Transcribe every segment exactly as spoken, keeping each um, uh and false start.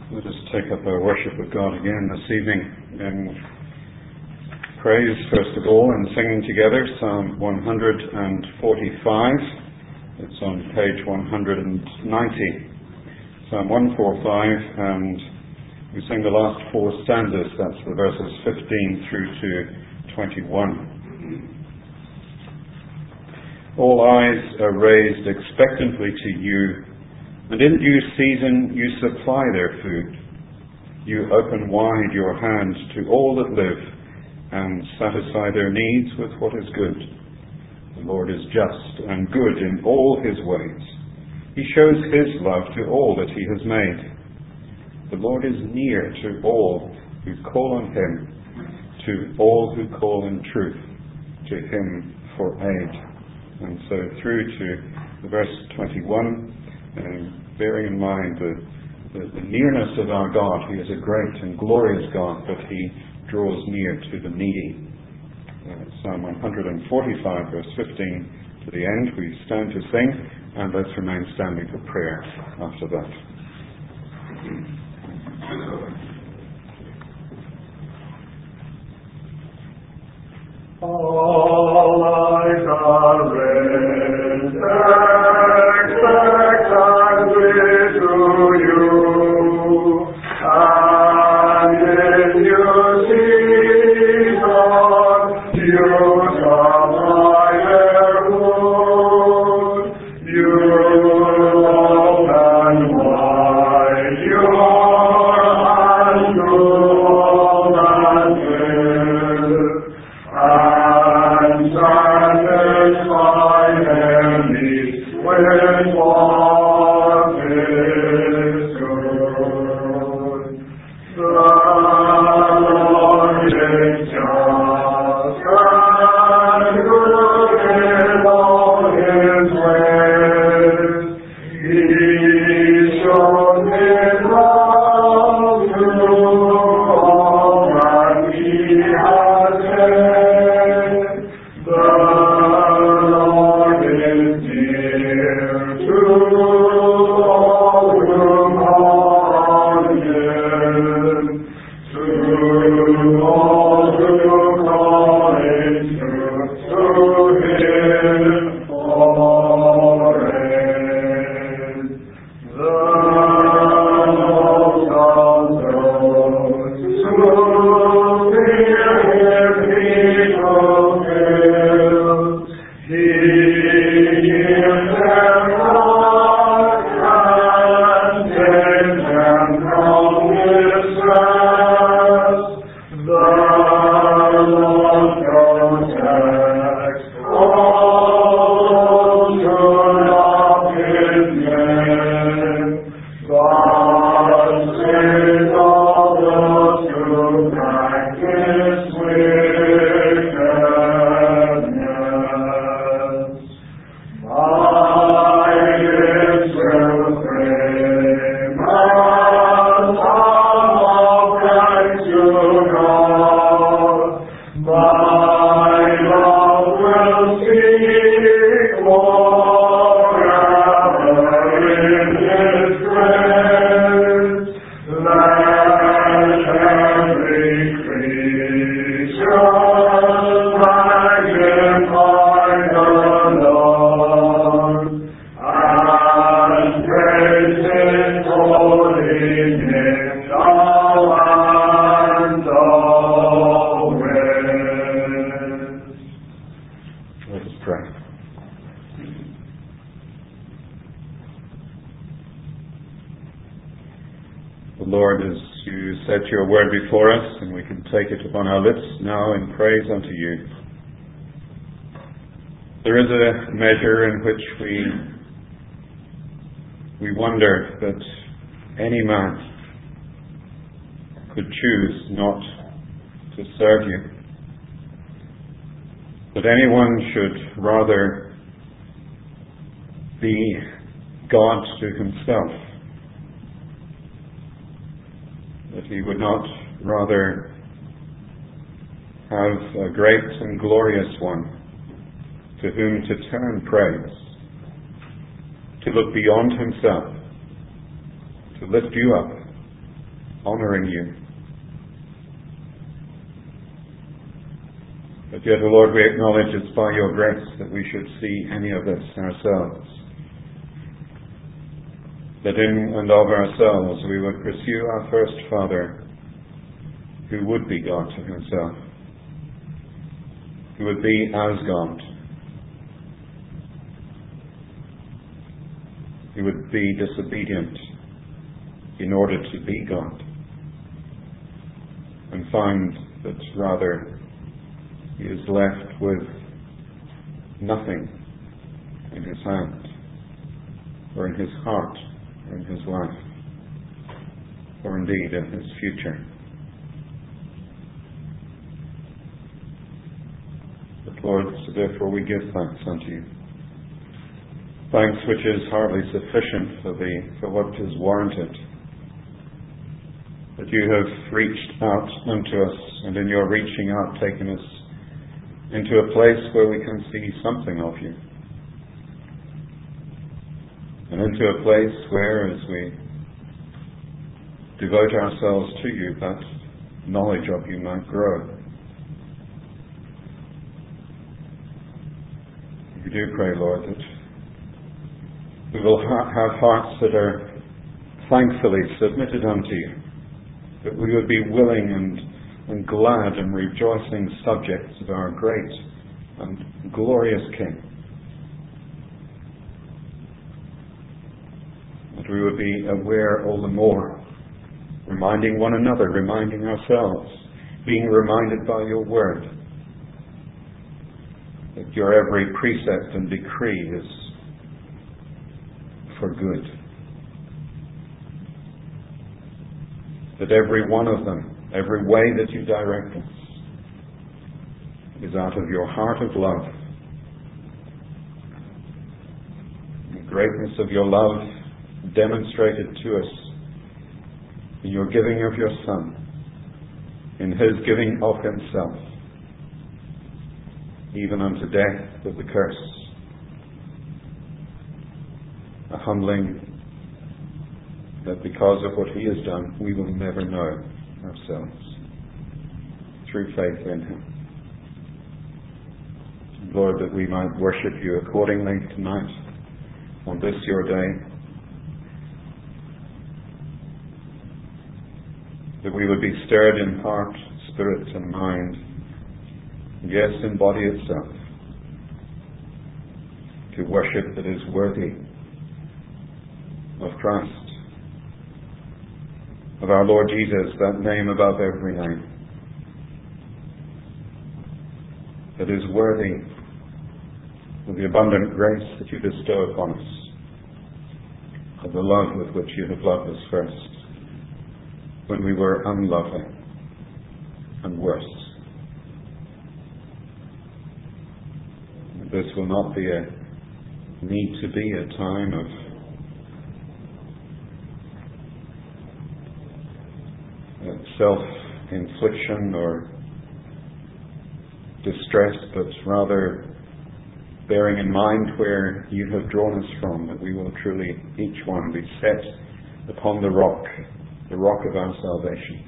Let us take up our worship of God again this evening in praise, first of all, and singing together Psalm one forty-five. It's on page one ninety. Psalm one forty-five, and we sing the last four stanzas. That's the verses fifteen through to twenty-one. All eyes are raised expectantly to you, and in due season you supply their food. You open wide your hand to all that live, and satisfy their needs with what is good. The Lord is just and good in all his ways. He shows his love to all that he has made. The Lord is near to all who call on him, to all who call in truth to him for aid. And so through to verse twenty-one, um, bearing in mind the, the, the nearness of our God. He is a great and glorious God, but he draws near to the needy. Uh, Psalm one forty-five, verse fifteen to the end. We stand to sing, and let's remain standing for prayer after that. All eyes are raised, expectantly to you, and in your season you supply their food. You open wide your hand to all that live, and satisfy their needs with what is good. The Lord is just and good in all his ways. He shows his love to all that he has said. The Lord is near to all who call on him, to all who call in truth to him for aid. The most of those who fear him he fulfills. He gives them life and saves them from distress. The Lord protects all who love his name, but saves all those who practice wickedness. My lips will frame a song of praise to God. My love will speak forever in his praise. Let every creature magnify the Lord, and praise his holy name now and always. Let us pray. The Lord, as you set your word before us, and we can take it upon our lips now in praise unto you. There is a measure in which we we wonder that any man could choose not to serve you, that anyone should rather be God to himself, that he would not rather have a great and glorious one to whom to turn praise, to look beyond himself, to lift you up, honouring you. But yet, O Lord, we acknowledge it's by your grace that we should see any of this ourselves. That in and of ourselves we would pursue our first Father, who would be God to himself, who would be as God, who would be disobedient in order to be God, and find that rather he is left with nothing in his hand, or in his heart, or in his life, or indeed in his future. But Lord, so therefore we give thanks unto you. Thanks which is hardly sufficient for the for what is warranted. That you have reached out unto us, and in your reaching out taken us into a place where we can see something of you. And into a place where, as we devote ourselves to you, that knowledge of you might grow. We do pray, Lord, that we will ha- have hearts that are thankfully submitted unto you, that we would be willing and, and glad and rejoicing subjects of our great and glorious King. That we would be aware all the more, reminding one another, reminding ourselves, being reminded by your word, that your every precept and decree is for good. That every one of them, every way that you direct us, is out of your heart of love. The greatness of your love demonstrated to us in your giving of your Son, in his giving of himself, even unto death of the curse. A humbling that because of what he has done, we will never know ourselves, through faith in him. Lord, that we might worship you accordingly tonight, on this your day, that we would be stirred in heart, spirit and mind, yes, in body itself, to worship that is worthy of Christ, of our Lord Jesus, that name above every name, that is worthy of the abundant grace that you bestow upon us, of the love with which you have loved us first, when we were unloving and worse. This will not be a need to be a time of self-infliction or distress, but rather bearing in mind where you have drawn us from, that we will truly, each one, be set upon the rock, the rock of our salvation,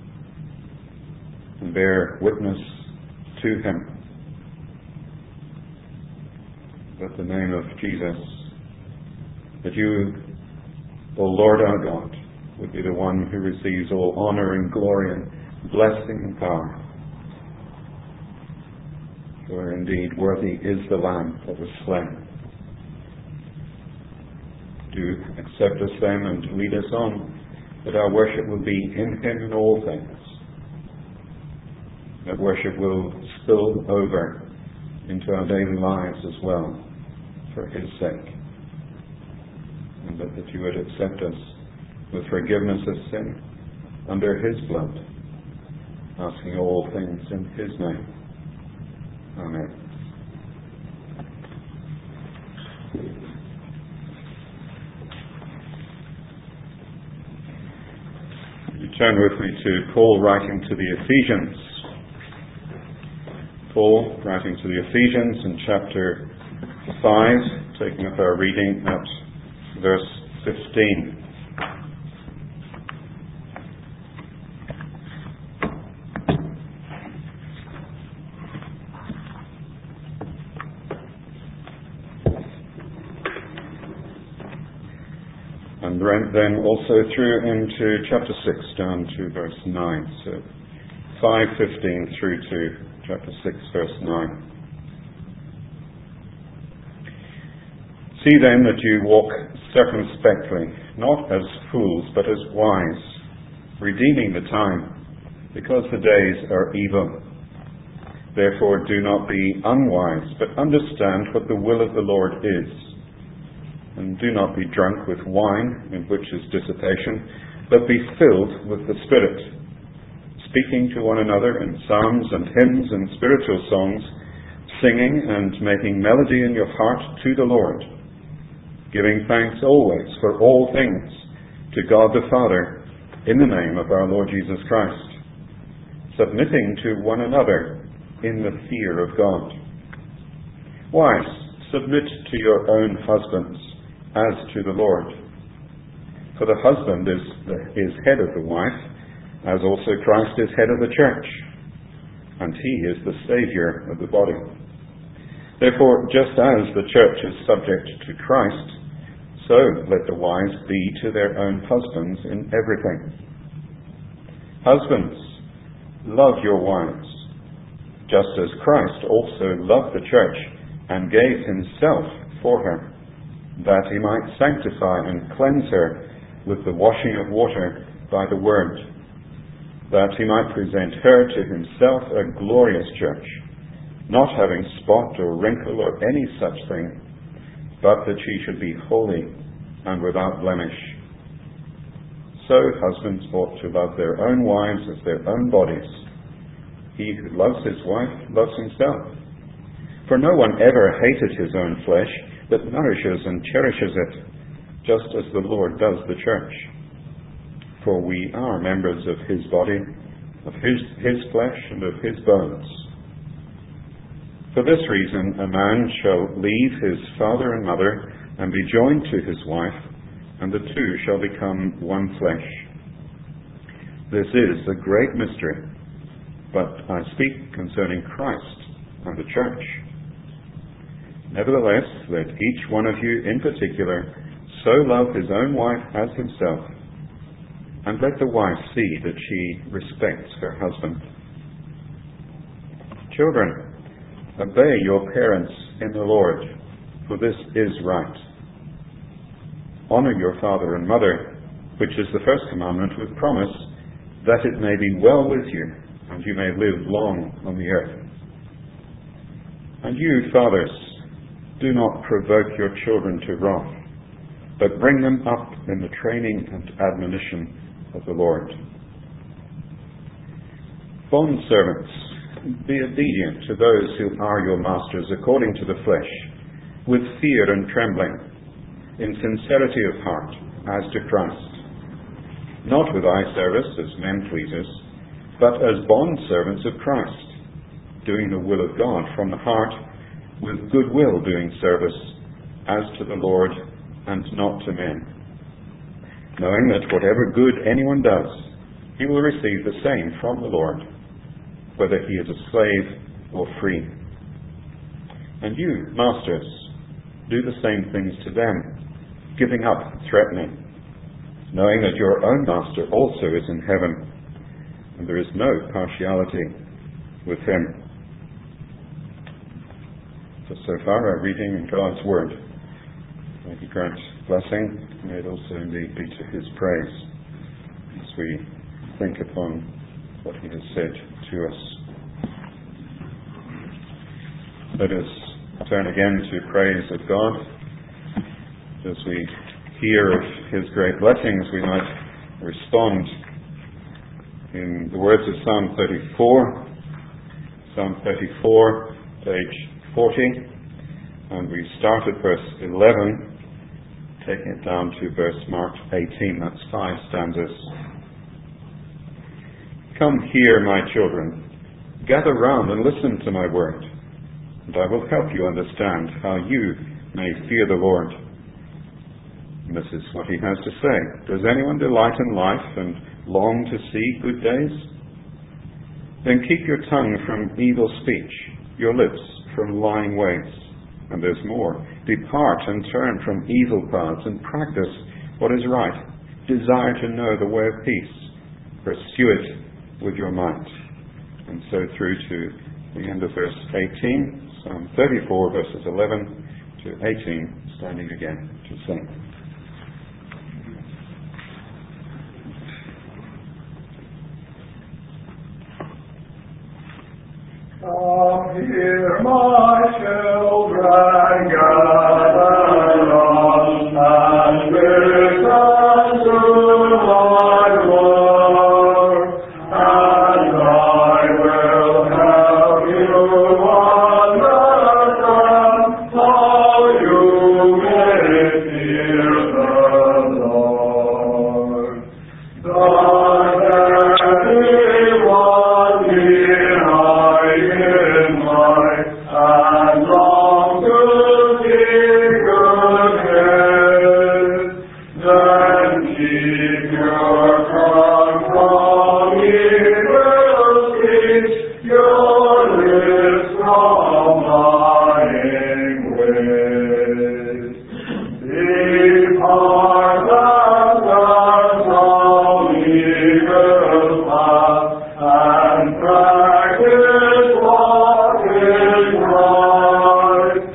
and bear witness to him that the name of Jesus, that you, O Lord our God, would be the one who receives all honour and glory and blessing and power. For indeed worthy is the Lamb that was slain. Do accept us then and lead us on, that our worship will be in him in all things. That worship will spill over into our daily lives as well, for his sake. And that, that you would accept us with forgiveness of sin under his blood, asking all things in his name. Amen. You turn with me to Paul writing to the Ephesians. Paul writing to the Ephesians in chapter five, taking up our reading at verse fifteen. And then also through into chapter six down to verse nine. So five fifteen through to chapter six verse nine. See then that you walk circumspectly, not as fools, but as wise, redeeming the time, because the days are evil. Therefore do not be unwise, but understand what the will of the Lord is. And do not be drunk with wine, in which is dissipation, but be filled with the Spirit, speaking to one another in psalms and hymns and spiritual songs, singing and making melody in your heart to the Lord, giving thanks always for all things to God the Father in the name of our Lord Jesus Christ, submitting to one another in the fear of God. Wives, submit to your own husbands as to the Lord. For the husband is, the, is head of the wife, as also Christ is head of the church, and he is the Saviour of the body. Therefore, just as the church is subject to Christ, so let the wives be to their own husbands in everything. Husbands, love your wives, just as Christ also loved the church and gave himself for her, that he might sanctify and cleanse her with the washing of water by the word, that he might present her to himself a glorious church, not having spot or wrinkle or any such thing, but that she should be holy and without blemish. So husbands ought to love their own wives as their own bodies. He who loves his wife loves himself. For no one ever hated his own flesh, but nourishes and cherishes it, just as the Lord does the church. For we are members of his body, of his, his flesh and of his bones. For this reason a man shall leave his father and mother and be joined to his wife, and the two shall become one flesh. This is a great mystery, but I speak concerning Christ and the church. Nevertheless, let each one of you in particular so love his own wife as himself, and let the wife see that she respects her husband. Children, obey your parents in the Lord, for this is right. Honor your father and mother, which is the first commandment with promise, that it may be well with you, and you may live long on the earth. And you, fathers, do not provoke your children to wrath, but bring them up in the training and admonition of the Lord. Bondservants, be obedient to those who are your masters according to the flesh, with fear and trembling, in sincerity of heart, as to Christ, not with eye service as men pleasers, but as bondservants of Christ, doing the will of God from the heart, with good will doing service, as to the Lord and not to men, knowing that whatever good anyone does, he will receive the same from the Lord, whether he is a slave or free. And you, masters, do the same things to them, giving up threatening, knowing that your own master also is in heaven, and there is no partiality with him. So, so far our reading in God's Word. May He grant blessing, may it also indeed be to His praise, as we think upon what He has said to us. Let us turn again to praise of God. As we hear of His great blessings, we might respond in the words of Psalm thirty-four. Psalm thirty-four, page forty, and we start at verse eleven, taking it down to verse marked eighteen. That's five stanzas. Come here, my children, gather round and listen to my word, and I will help you understand how you may fear the Lord. And this is what he has to say. Does anyone delight in life and long to see good days? Then keep your tongue from evil speech, your lips from lying ways. And there's more. Depart and turn from evil paths and practice what is right, desire to know the way of peace, pursue it with your might. And so through to the end of verse eighteen, Psalm thirty-four, verses eleven to eighteen, standing again to sing. Come here, my children, gather round and listen to my word, and I will help you understand how you may fear the Lord. God, there is one behind in life, and long to see good head. Then keep your tongue from evil speech, your lips from lying ways. Depart and from evil path, and practice what is right.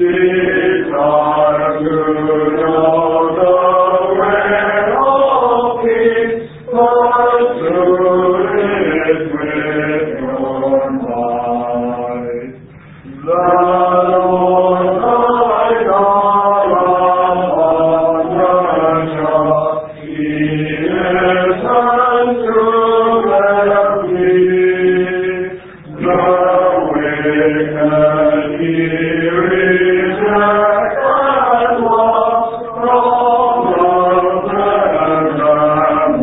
Desire to know the way of peace, pursue it with your might. The Lord thy God upon the just, He listens to their plea. The wicked He rejects and loves from the present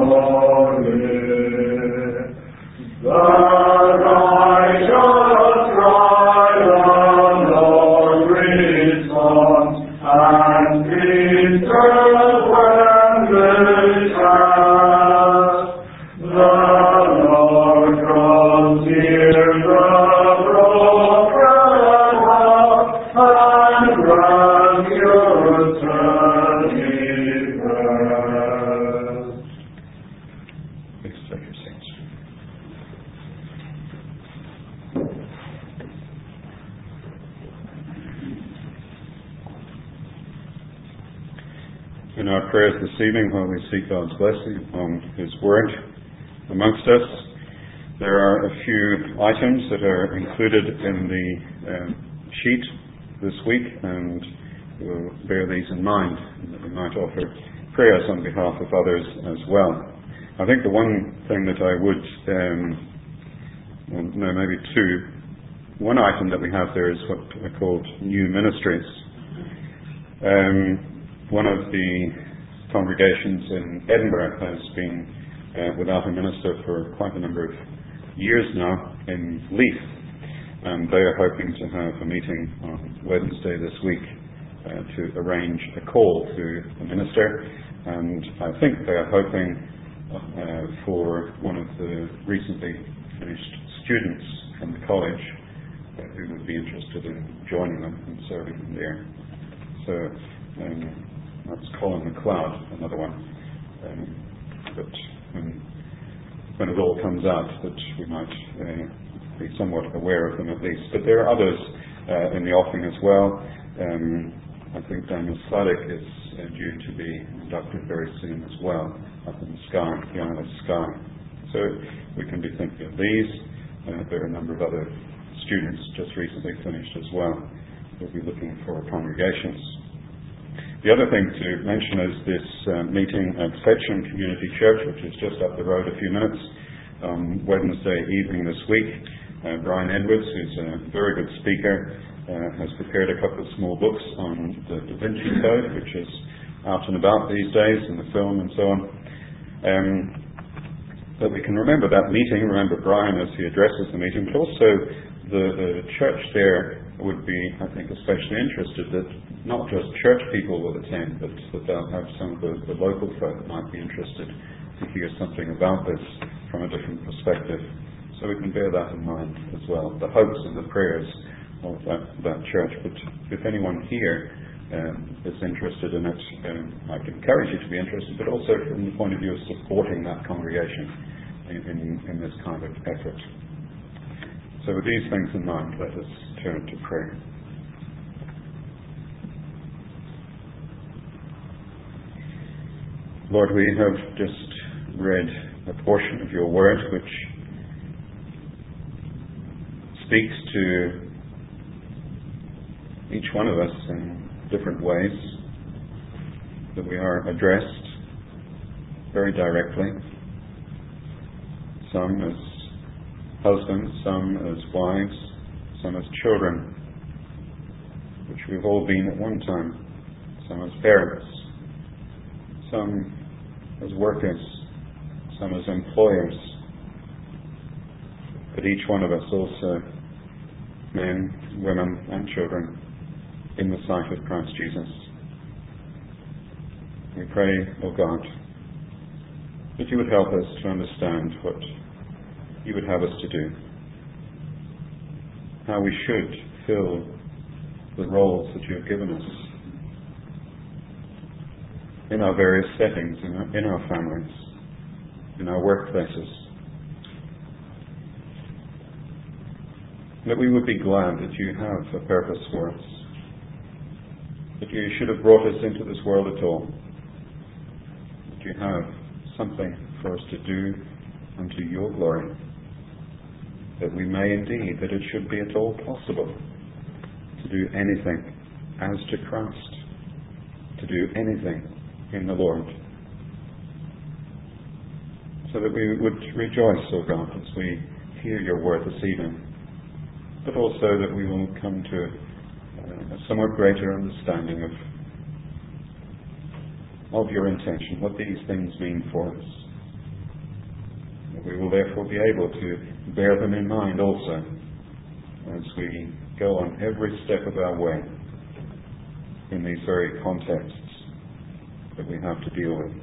holy. The righteous cry, the Lord responds, and peace turns when they cast. The Lord draws near the broken heart, and grants your turning rest. Please take your seats. In our prayers this evening, while we seek God's blessing on His Word amongst us, there are a few items that are included in the uh, sheet this week, and we'll bear these in mind, and that we might offer prayers on behalf of others as well. I think the one thing that I would, um, well, no, maybe two, one item that we have there is what are called new ministries. Um, one of the congregations in Edinburgh has been uh, without a minister for quite a number of years now in Leith, and they are hoping to have a meeting on Wednesday this week uh, to arrange a call to the minister, and I think they are hoping uh, for one of the recently finished students from the college uh, who would be interested in joining them and serving them there. So um, that's Colin MacLeod, another one. Um, but when, when it all comes out, that we might uh, be somewhat aware of them at least. But there are others uh, in the offing as well. Um, I think Daniel Sladek is uh, due to be inducted very soon as well, up in the Skye, the Isle of Skye. So we can be thinking of these. Uh, there are a number of other students just recently finished as well. We'll be looking for congregations. The other thing to mention is this uh, meeting at Fetcham Community Church, which is just up the road a few minutes, on Wednesday evening this week. Uh, Brian Edwards, who's a very good speaker, uh, has prepared a couple of small books on the Da Vinci Code, which is out and about these days in the film and so on. Um, but we can remember that meeting, remember Brian as he addresses the meeting, but also the, the church there would be, I think, especially interested that not just church people will attend, but that they'll have some of the, the local folk that might be interested to hear something about this from a different perspective. So we can bear that in mind as well, the hopes and the prayers of that, that church. But if anyone here um, is interested in it, um, I'd encourage you to be interested, but also from the point of view of supporting that congregation in, in, in this kind of effort. So with these things in mind, let us turn to prayer. Lord, we have just read a portion of your word which speaks to each one of us in different ways, that we are addressed very directly, some as husbands, some as wives, some as children, which we've all been at one time, some as parents, some as workers, some as employers, but each one of us also men, women and children in the sight of Christ Jesus. We pray, O God, that you would help us to understand what you would have us to do, how we should fill the roles that you have given us in our various settings, in our, in our families, in our workplaces. That we would be glad that you have a purpose for us, that you should have brought us into this world at all, that you have something for us to do unto your glory, that we may indeed, that it should be at all possible to do anything as to Christ, to do anything in the Lord, so that we would rejoice, O God, as we hear your word this evening, but also that we will come to uh, a somewhat greater understanding of of your intention, what these things mean for us. That we will therefore be able to bear them in mind also as we go on every step of our way in these very contexts that we have to deal with.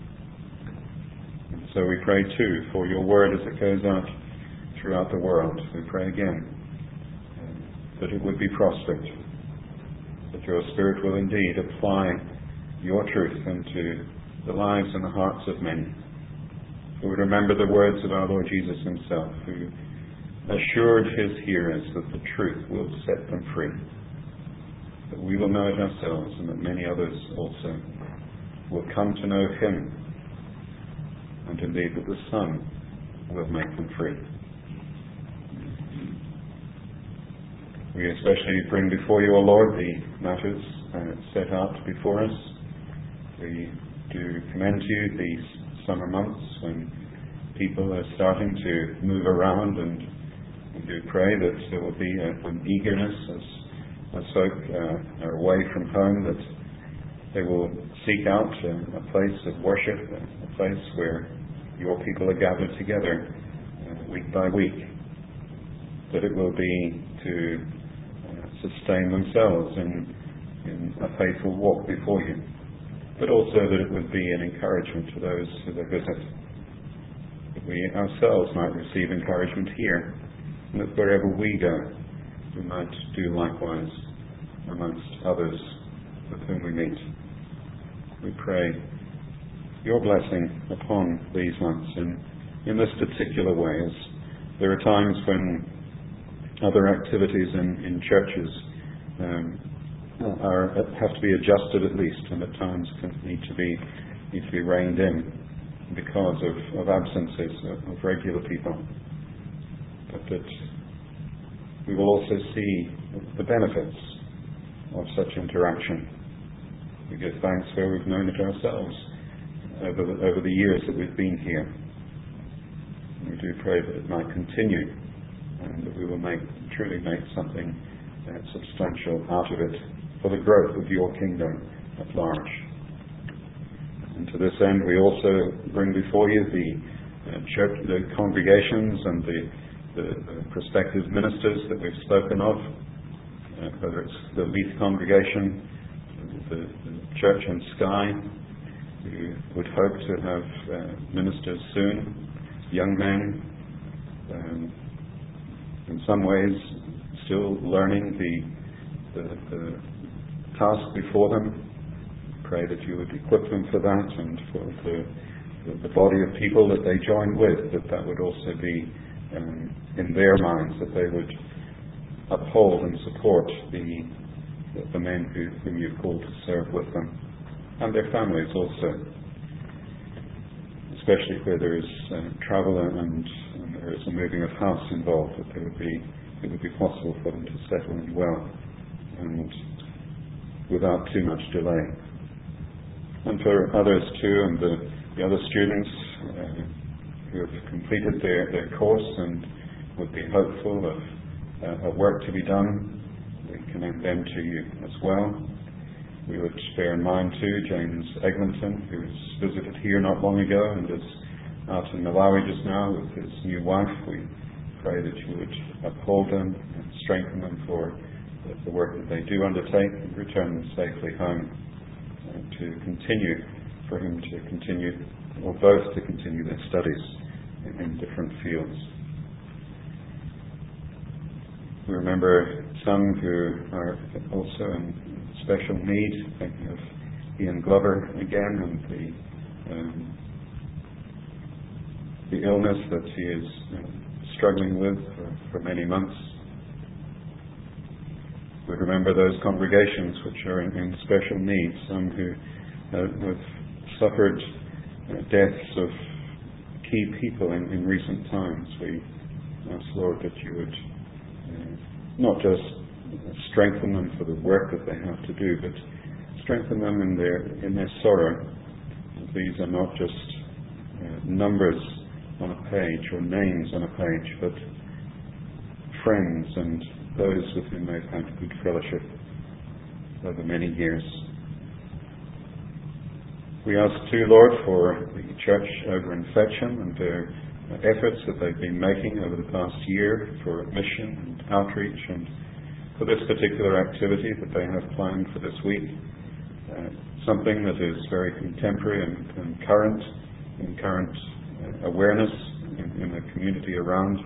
And so we pray too for your word as it goes out throughout the world. We pray again um, that it would be prospered, that your Spirit will indeed apply your truth into the lives and the hearts of many. We would remember the words of our Lord Jesus himself, who assured his hearers that the truth will set them free, that we will know it ourselves and that many others also will come to know him, and indeed that the Son will make them free. We especially bring before you, O Lord, the matters uh, set out before us. We do commend to you these summer months when people are starting to move around, and we do pray that there will be a, an eagerness as, as folk uh, are away from home, that they will seek out a, a place of worship, a, a place where your people are gathered together uh, week by week, that it will be to uh, sustain themselves in, in a faithful walk before you, but also that it would be an encouragement to those who they visit, that we ourselves might receive encouragement here, and that wherever we go, we might do likewise amongst others with whom we meet. We pray your blessing upon these months, and in this particular way, as there are times when other activities in, in churches um, are have to be adjusted at least, and at times can need to be need to be reined in because of, of absences of, of regular people, but that we will also see the benefits of such interaction. We give thanks where we've known it ourselves over the, over the years that we've been here. And we do pray that it might continue, and that we will make truly make something uh, substantial out of it for the growth of your kingdom at large. And to this end, we also bring before you the uh, church, the congregations and the, the, the prospective ministers that we've spoken of, uh, whether it's the Leith congregation, the, the church in Skye, who would hope to have uh, ministers soon, young men, um, in some ways still learning the, the, the task before them. Pray that you would equip them for that, and for the, the, the body of people that they join with, that that would also be um, in their minds, that they would uphold and support the, the men who, whom you've called to serve with them, and their families also, especially where there is uh, travel and, and there is a moving of house involved, that there would be, it would be possible for them to settle in well and without too much delay. And for others too, and the, the other students uh, who have completed their, their course and would be hopeful of uh, a work to be done, we commend them to you as well. We would bear in mind too James Eglinton, who was visited here not long ago and is out in Malawi just now with his new wife. We pray that you would uphold them and strengthen them for the work that they do undertake and return them safely home, uh, to continue, for him to continue, or both to continue their studies in, in different fields. We remember some who are also in special need, thinking of Ian Glover again and the um, the illness that he is uh, struggling with for, for many months. We remember those congregations which are in, in special need, some who uh, have suffered uh, deaths of key people in, in recent times. We ask, Lord, that you would uh, not just strengthen them for the work that they have to do, but strengthen them in their in their sorrow. These are not just uh, numbers on a page or names on a page, but friends and those with whom they've had good fellowship over many years. We ask too, Lord, for the church over in Fetcham and their efforts that they've been making over the past year for mission and outreach, and for this particular activity that they have planned for this week, uh, something that is very contemporary and, and current, in current uh, awareness in, in the community around.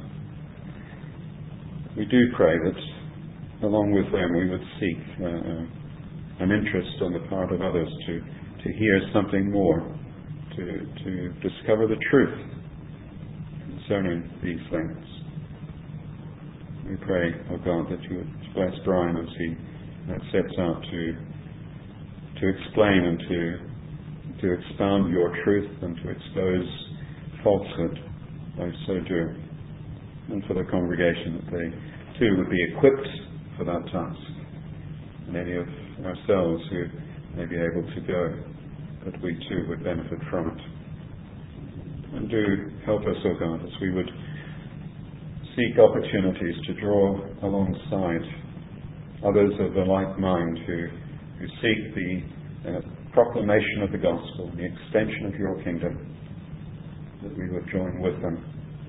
We do pray that along with them we would seek uh, an interest on the part of others to, to hear something more, to, to discover the truth concerning these things. We pray, O oh God, that you would bless Brian as he uh, sets out to to explain and to to expound your truth and to expose falsehood by so doing, and for the congregation that they too would be equipped for that task, and any of ourselves who may be able to go, that we too would benefit from it. And do help us, O God, as we would seek opportunities to draw alongside others of the like mind who, who seek the uh, proclamation of the gospel, the extension of your kingdom, that we would join with them,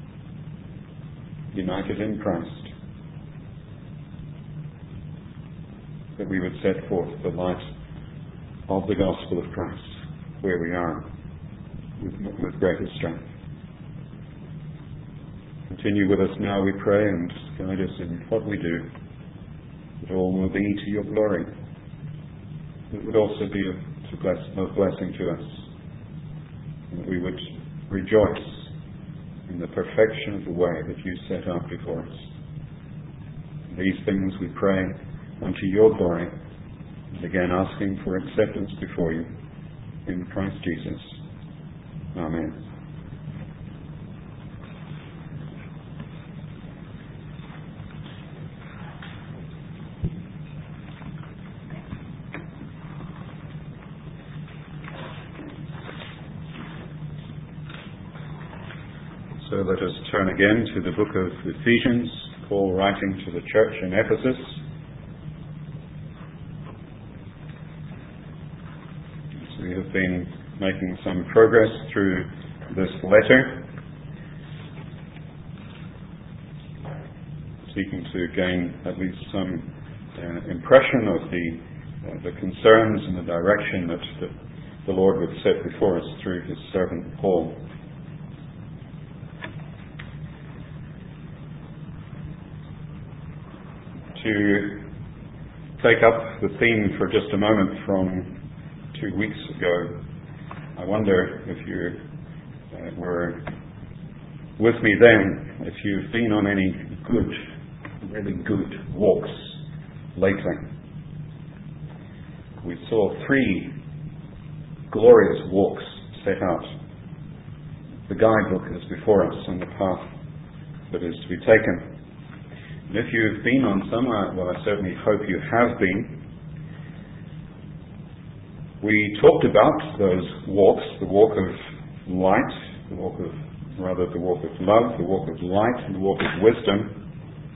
united in Christ, that we would set forth the light of the gospel of Christ where we are with, with greater strength. Continue with us now, we pray, and guide us in what we do, that all will be to your glory. It would also be of, to bless, of blessing to us, and that we would rejoice in the perfection of the way that you set out before us. These things we pray unto your glory, and again asking for acceptance before you in Christ Jesus. Amen. So let us turn again to the book of Ephesians, Paul writing to the church in Ephesus. So we have been making some progress through this letter, seeking to gain at least some uh, impression of the, uh, the concerns and the direction that, that the Lord would set before us through his servant Paul. To take up the theme for just a moment from two weeks ago. I wonder if you uh, were with me then, if you've been on any good, really good walks lately. We saw three glorious walks set out. The guidebook is before us on the path that is to be taken. And if you've been on some, well, I certainly hope you have been, we talked about those walks, the walk of light, the walk of, rather the walk of love, the walk of light, and the walk of wisdom.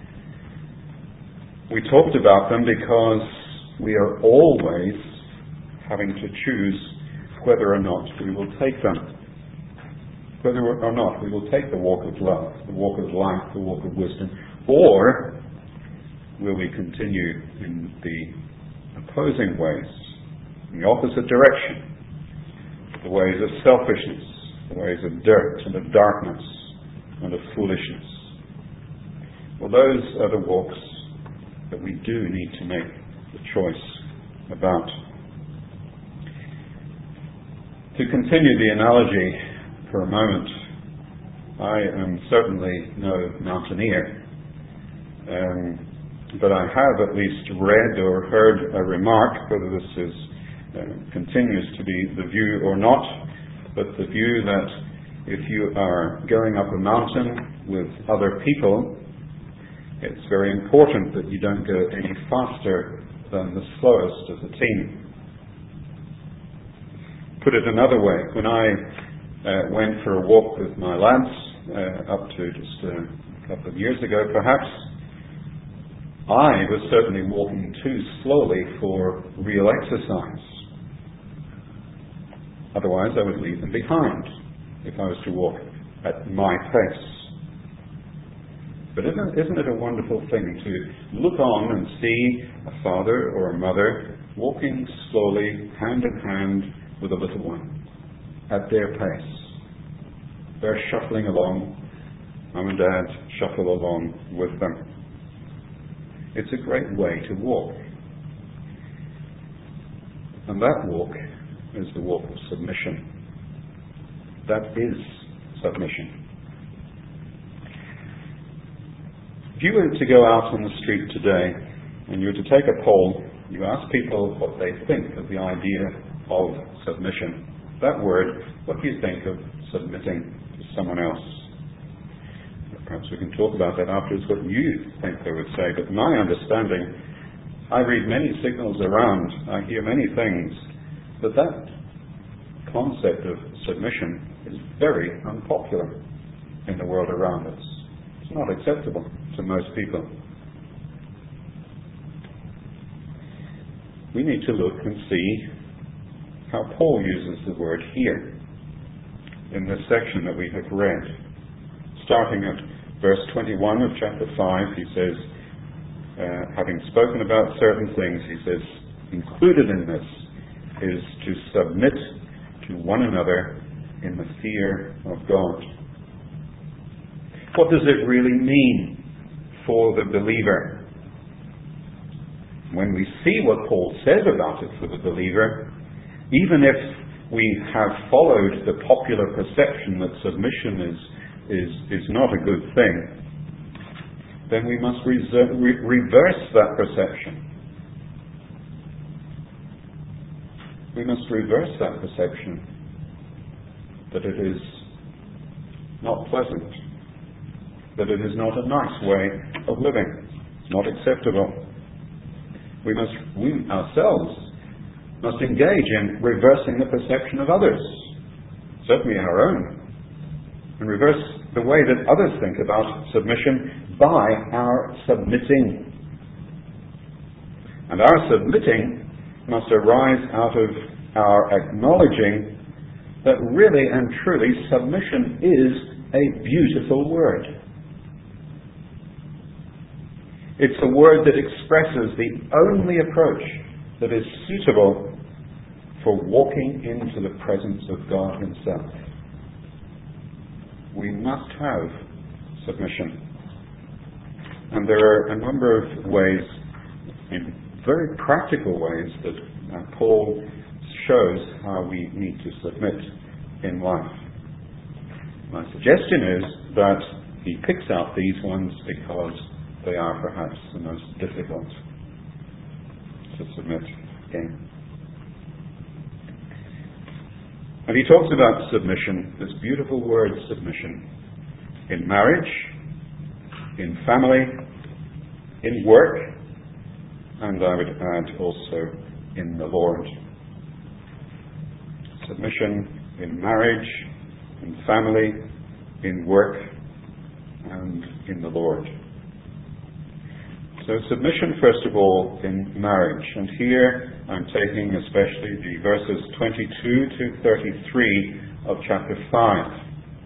We talked about them because we are always having to choose whether or not we will take them. Whether or not we will take the walk of love, the walk of light, the walk of wisdom, or will we continue in the opposing ways, in the opposite direction, the ways of selfishness, the ways of dirt and of darkness and of foolishness. Well, those are the walks that we do need to make the choice about. To continue the analogy for a moment, I am certainly no mountaineer, um, but I have at least read or heard a remark, whether this is uh, continues to be the view or not, but the view that if you are going up a mountain with other people, it's very important that you don't go any faster than the slowest of the team. Put it another way, when I uh, went for a walk with my lads uh, up to just a couple of years ago perhaps, I was certainly walking too slowly for real exercise. Otherwise I would leave them behind if I was to walk at my pace. But isn't, isn't it a wonderful thing to look on and see a father or a mother walking slowly, hand in hand with a little one, at their pace. They're shuffling along, mum and dad shuffle along with them. It's a great way to walk. And that walk is the walk of submission. That is submission. If you were to go out on the street today and you were to take a poll, you ask people what they think of the idea of submission. That word, what do you think of submitting to someone else? Perhaps we can talk about that afterwards, what you think they would say. But my understanding, I read many signals around, I hear many things, but that concept of submission is very unpopular in the world around us. It's not acceptable to most people. We need to look and see how Paul uses the word here in this section that we have read. Starting at verse twenty-one of chapter five, he says, uh, having spoken about certain things, he says, included in this is to submit to one another in the fear of God. What does it really mean for the believer? When we see what Paul says about it for the believer, even if we have followed the popular perception that submission is is, is not a good thing, then we must reser- re- reverse that perception. We must reverse that perception that it is not pleasant, that it is not a nice way of living, it's not acceptable. We must, we ourselves, must engage in reversing the perception of others, certainly our own, and reverse the way that others think about submission by our submitting. And our submitting must arise out of our acknowledging that really and truly submission is a beautiful word. It's a word that expresses the only approach that is suitable for walking into the presence of God Himself. We must have submission. And there are a number of ways in very practical ways that uh, Paul shows how we need to submit in life. My suggestion is that he picks out these ones because they are perhaps the most difficult to submit in. And he talks about submission, this beautiful word submission, in marriage, in family, in work, and I would add also in the Lord. Submission in marriage, in family, in work, and in the Lord. So submission, first of all, in marriage. And here I'm taking especially the verses twenty-two to thirty-three of chapter five.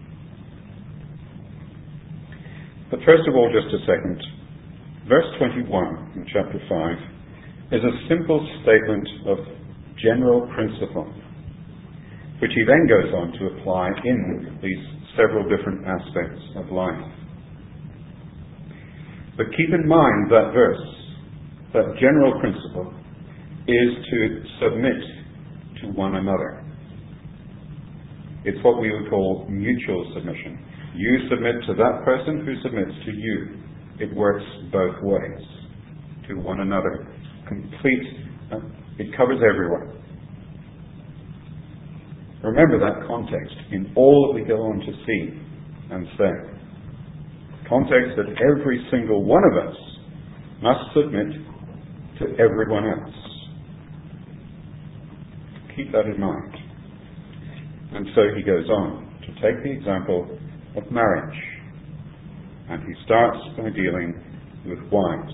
But first of all, just a second. Verse twenty-one in chapter five is a simple statement of general principle, which he then goes on to apply in these several different aspects of life. But keep in mind that verse, that general principle, is to submit to one another. It's what we would call mutual submission. You submit to that person who submits to you. It works both ways, to one another. Complete, uh, it covers everyone. Remember that context in all that we go on to see and say. Context that every single one of us must submit to everyone else. Keep that in mind. And so he goes on to take the example of marriage. And he starts by dealing with wives.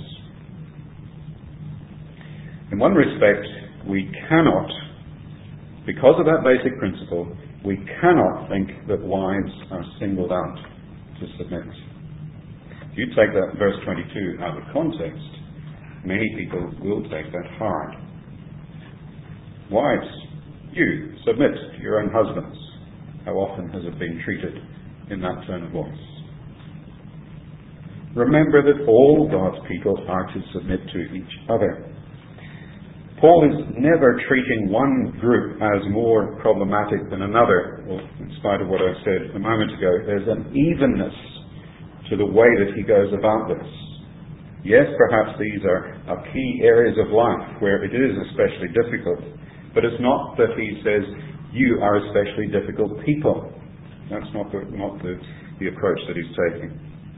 In one respect, we cannot, because of that basic principle, we cannot think that wives are singled out to submit. If you take that verse twenty-two out of context, many people will take that hard. Wives, you submit to your own husbands. How often has it been treated in that tone of voice? Remember that all God's people are to submit to each other. Paul is never treating one group as more problematic than another. Well, in spite of what I said a moment ago, there's an evenness to the way that he goes about this. Yes, perhaps these are, are key areas of life where it is especially difficult, but it's not that he says, you are especially difficult people. That's not the, not the, the approach that he's taking.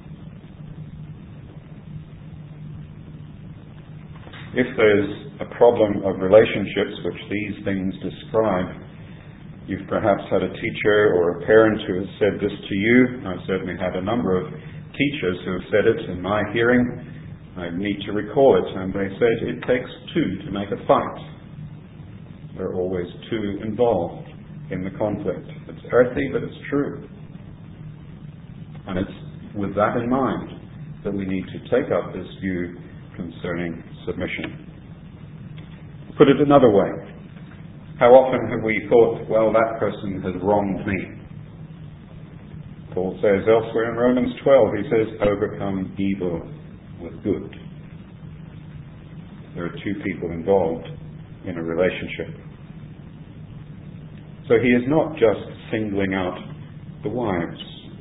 If there's a problem of relationships which these things describe, you've perhaps had a teacher or a parent who has said this to you. I've certainly had a number of teachers who have said it in my hearing. I need to recall it, and they said it takes two to make a fight. There are always two involved in the conflict. It's earthy, but it's true. And it's with that in mind that we need to take up this view concerning submission. Put it another way. How often have we thought, well, that person has wronged me? Paul says elsewhere in Romans twelve, he says, overcome evil with good. There are two people involved in a relationship. So he is not just singling out the wives,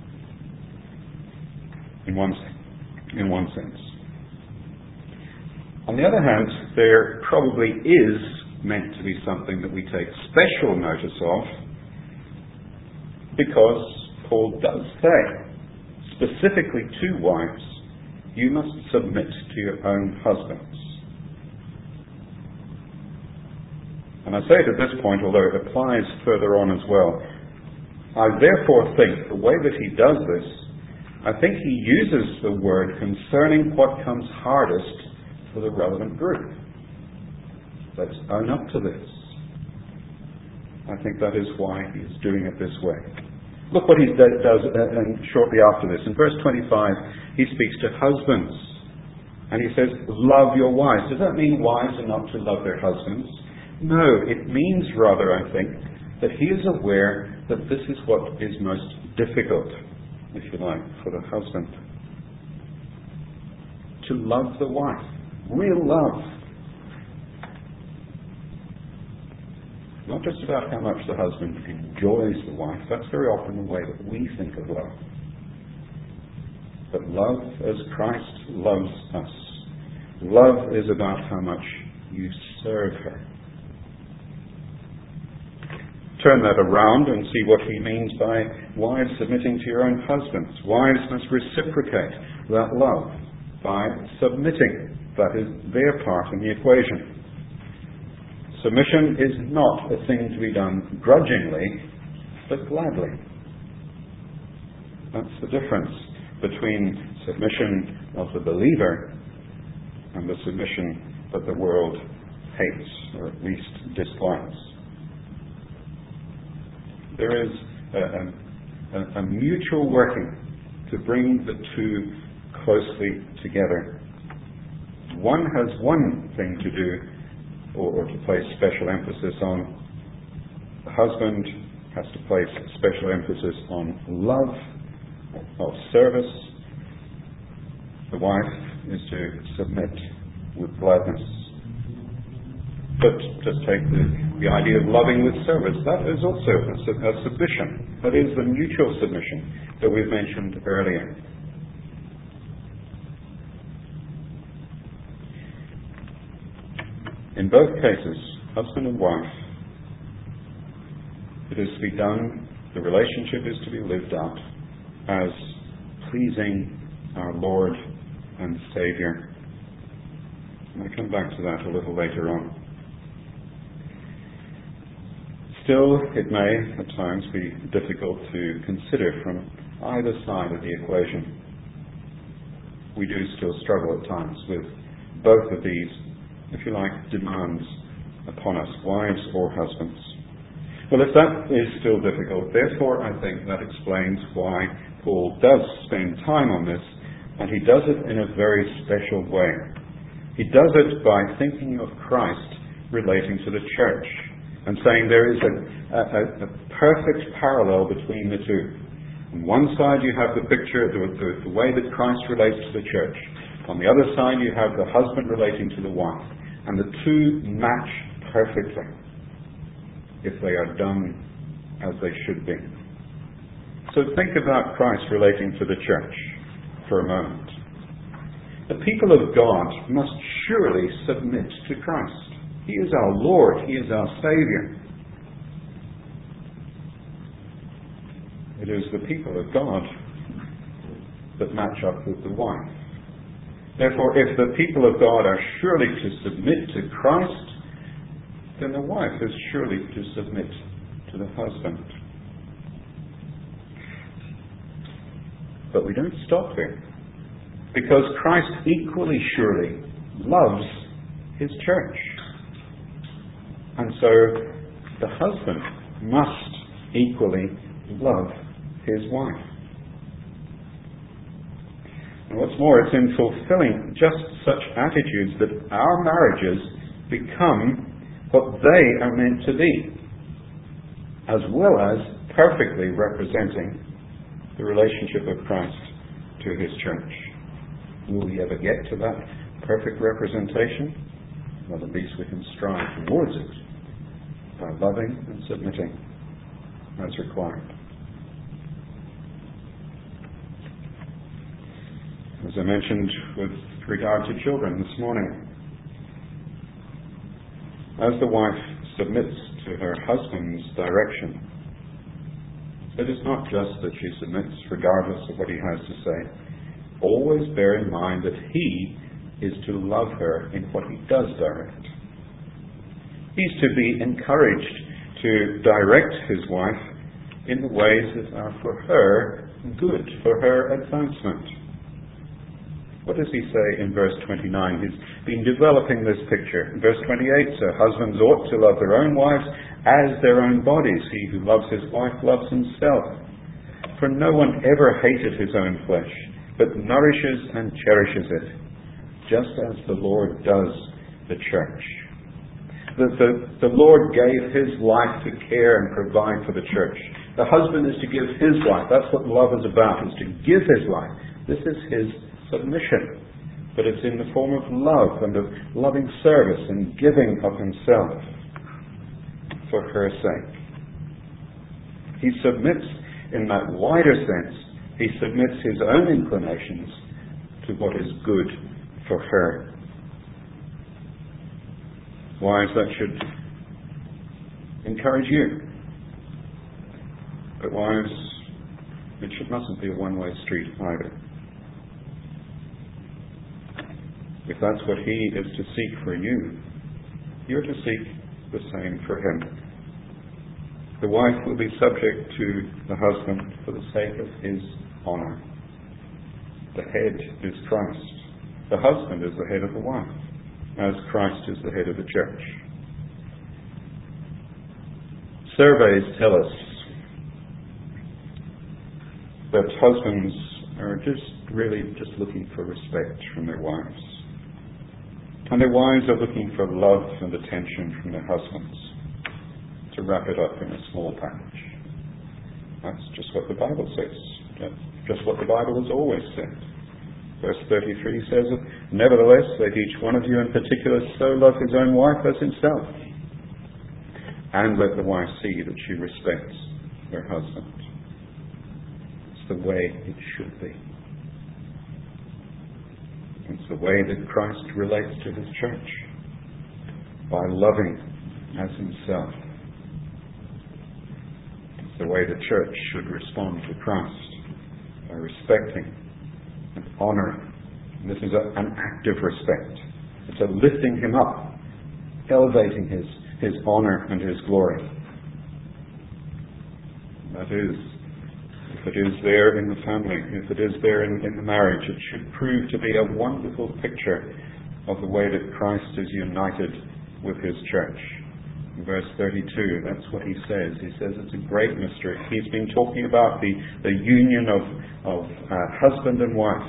in one, in one sense. On the other hand, there probably is meant to be something that we take special notice of, because Paul does say, specifically to wives, you must submit to your own husbands. And I say it at this point, although it applies further on as well, I therefore think the way that he does this, I think he uses the word concerning what comes hardest for the relevant group. Let's own up to this. I think that is why he is doing it this way. Look what he does uh, and shortly after this. In verse twenty-five, he speaks to husbands. And he says, love your wives. Does that mean wives are not to love their husbands? No, it means rather, I think, that he is aware that this is what is most difficult, if you like, for the husband. To love the wife. Real love. Not just about how much the husband enjoys the wife. That's very often the way that we think of love. But love as Christ loves us. Love is about how much you serve her. Turn that around and see what he means by wives submitting to your own husbands. Wives must reciprocate that love by submitting. That is their part in the equation. Submission is not a thing to be done grudgingly, but gladly. That's the difference between submission of the believer and the submission that the world hates, or at least dislikes. There is a, a, a mutual working to bring the two closely together. One has one thing to do, or, or to place special emphasis on. The husband has to place special emphasis on love, of service. The wife is to submit with gladness. But just take the, the idea of loving with service. That is also a, a submission. That is the mutual submission that we've mentioned earlier. In both cases, husband and wife, it is to be done, the relationship is to be lived out as pleasing our Lord and Saviour. I'll come back to that a little later on. Still, it may at times be difficult to consider from either side of the equation. We do still struggle at times with both of these, if you like, demands upon us, wives or husbands. Well, if that is still difficult, therefore I think that explains why Paul does spend time on this, and he does it in a very special way. He does it by thinking of Christ relating to the church, and saying there is a, a, a perfect parallel between the two. On one side you have the picture, the, the, the way that Christ relates to the church. On the other side you have the husband relating to the wife. And the two match perfectly if they are done as they should be. So think about Christ relating to the church for a moment. The people of God must surely submit to Christ. He is our Lord. He is our Saviour. It is the people of God that match up with the wife. Therefore, if the people of God are surely to submit to Christ, then the wife is surely to submit to the husband. But we don't stop there, because Christ equally surely loves his church. And so the husband must equally love his wife. And what's more, it's in fulfilling just such attitudes that our marriages become what they are meant to be, as well as perfectly representing the relationship of Christ to his church. Will we ever get to that perfect representation? Well, at least we can strive towards it by loving and submitting as required. As I mentioned with regard to children this morning, as the wife submits to her husband's direction, it is not just that she submits regardless of what he has to say. Always bear in mind that he is to love her in what he does direct. He's to be encouraged to direct his wife in the ways that are for her good, for her advancement. What does he say in verse twenty-nine? He's been developing this picture. In verse twenty-eight, so husbands ought to love their own wives as their own bodies. He who loves his wife loves himself. For no one ever hated his own flesh, but nourishes and cherishes it, just as the Lord does the church. The, the, the Lord gave his life to care and provide for the church. The husband is to give his life. That's what love is about, is to give his life. This is his submission. But it's in the form of love and of loving service and giving of himself. for her sake. He submits in that wider sense. He submits his own inclinations to what is good for her. Wives, that should encourage you. But wives, it should, mustn't be a one-way street either. If that's what he is to seek for you, you're to seek the same for him. The wife will be subject to the husband for the sake of his honour. The head is Christ. The husband is the head of the wife, as Christ is the head of the church. Surveys tell us that husbands are just really just looking for respect from their wives. And their wives are looking for love and attention from their husbands, to wrap it up in a small package. That's just what the Bible says. That's just what the Bible has always said. Verse thirty-three says, "Nevertheless, let each one of you in particular so love his own wife as himself. And let the wife see that she respects her husband." It's the way it should be. It's the way that Christ relates to his church, by loving as himself. It's the way the church should respond to Christ, by respecting and honouring. This is a, an active respect. It's a lifting him up, elevating his, his honour and his glory. That is, if it is there in the family, if it is there in, in the marriage, it should prove to be a wonderful picture of the way that Christ is united with his church. In verse thirty-two, that's what he says. He says it's a great mystery. He's been talking about the, the union of, of uh, husband and wife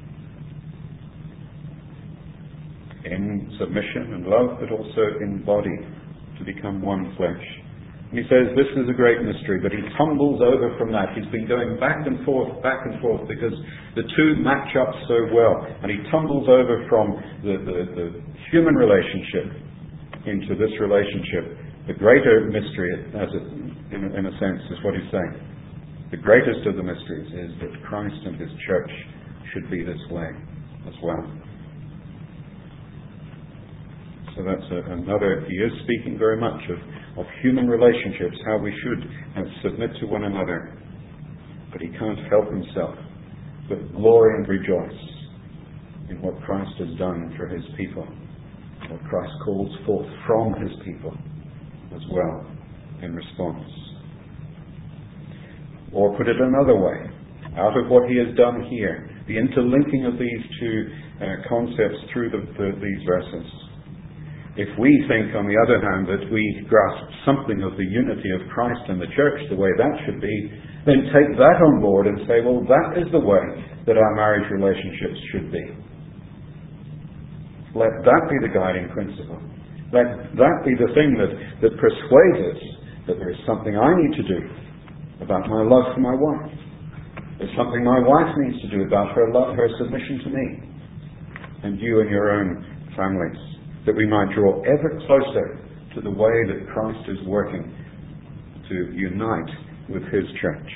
in submission and love, but also in body, to become one flesh. And he says this is a great mystery, but he tumbles over from that. He's been going back and forth, back and forth, because the two match up so well. And he tumbles over from the, the, the human relationship into this relationship. The greater mystery, as it, in, in a sense, is what he's saying. The greatest of the mysteries is that Christ and his church should be this way as well. So that's a, another, he is speaking very much of, of human relationships, how we should uh, submit to one another. But he can't help himself but glory and rejoice in what Christ has done for his people, what Christ calls forth from his people as well in response. Or put it another way, out of what he has done here, the interlinking of these two uh, concepts through the, the, these verses. If we think, on the other hand, that we grasp something of the unity of Christ and the church the way that should be, then take that on board and say, well, that is the way that our marriage relationships should be. Let that be the guiding principle. Let that be the thing that, that persuades us that there is something I need to do about my love for my wife. There's something my wife needs to do about her love, her submission to me, and you and your own families, that we might draw ever closer to the way that Christ is working to unite with his church.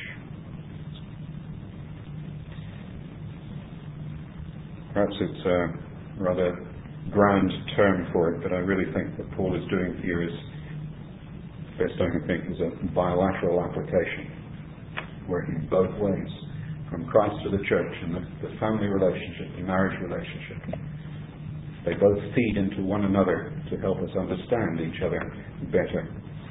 Perhaps it's a rather grand term for it, but I really think what Paul is doing here is, best I can think, is a bilateral application, working both ways, from Christ to the church and the, the family relationship, the marriage relationship. They both feed into one another to help us understand each other better.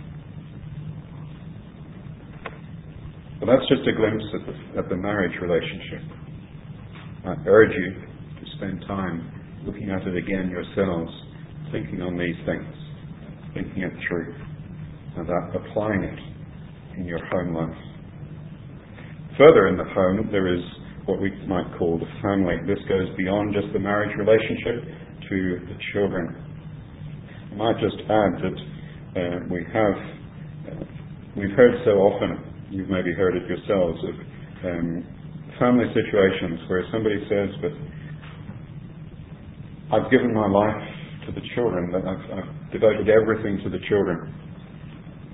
But that's just a glimpse at the, at the marriage relationship. I urge you to spend time looking at it again yourselves, thinking on these things, thinking it through, and that applying it in your home life. Further in the home, there is what we might call the family. This goes beyond just the marriage relationship to the children. I might just add that uh, we have, uh, we've heard so often, you've maybe heard it yourselves, of um, family situations where somebody says, but I've given my life to the children, I've, I've devoted everything to the children.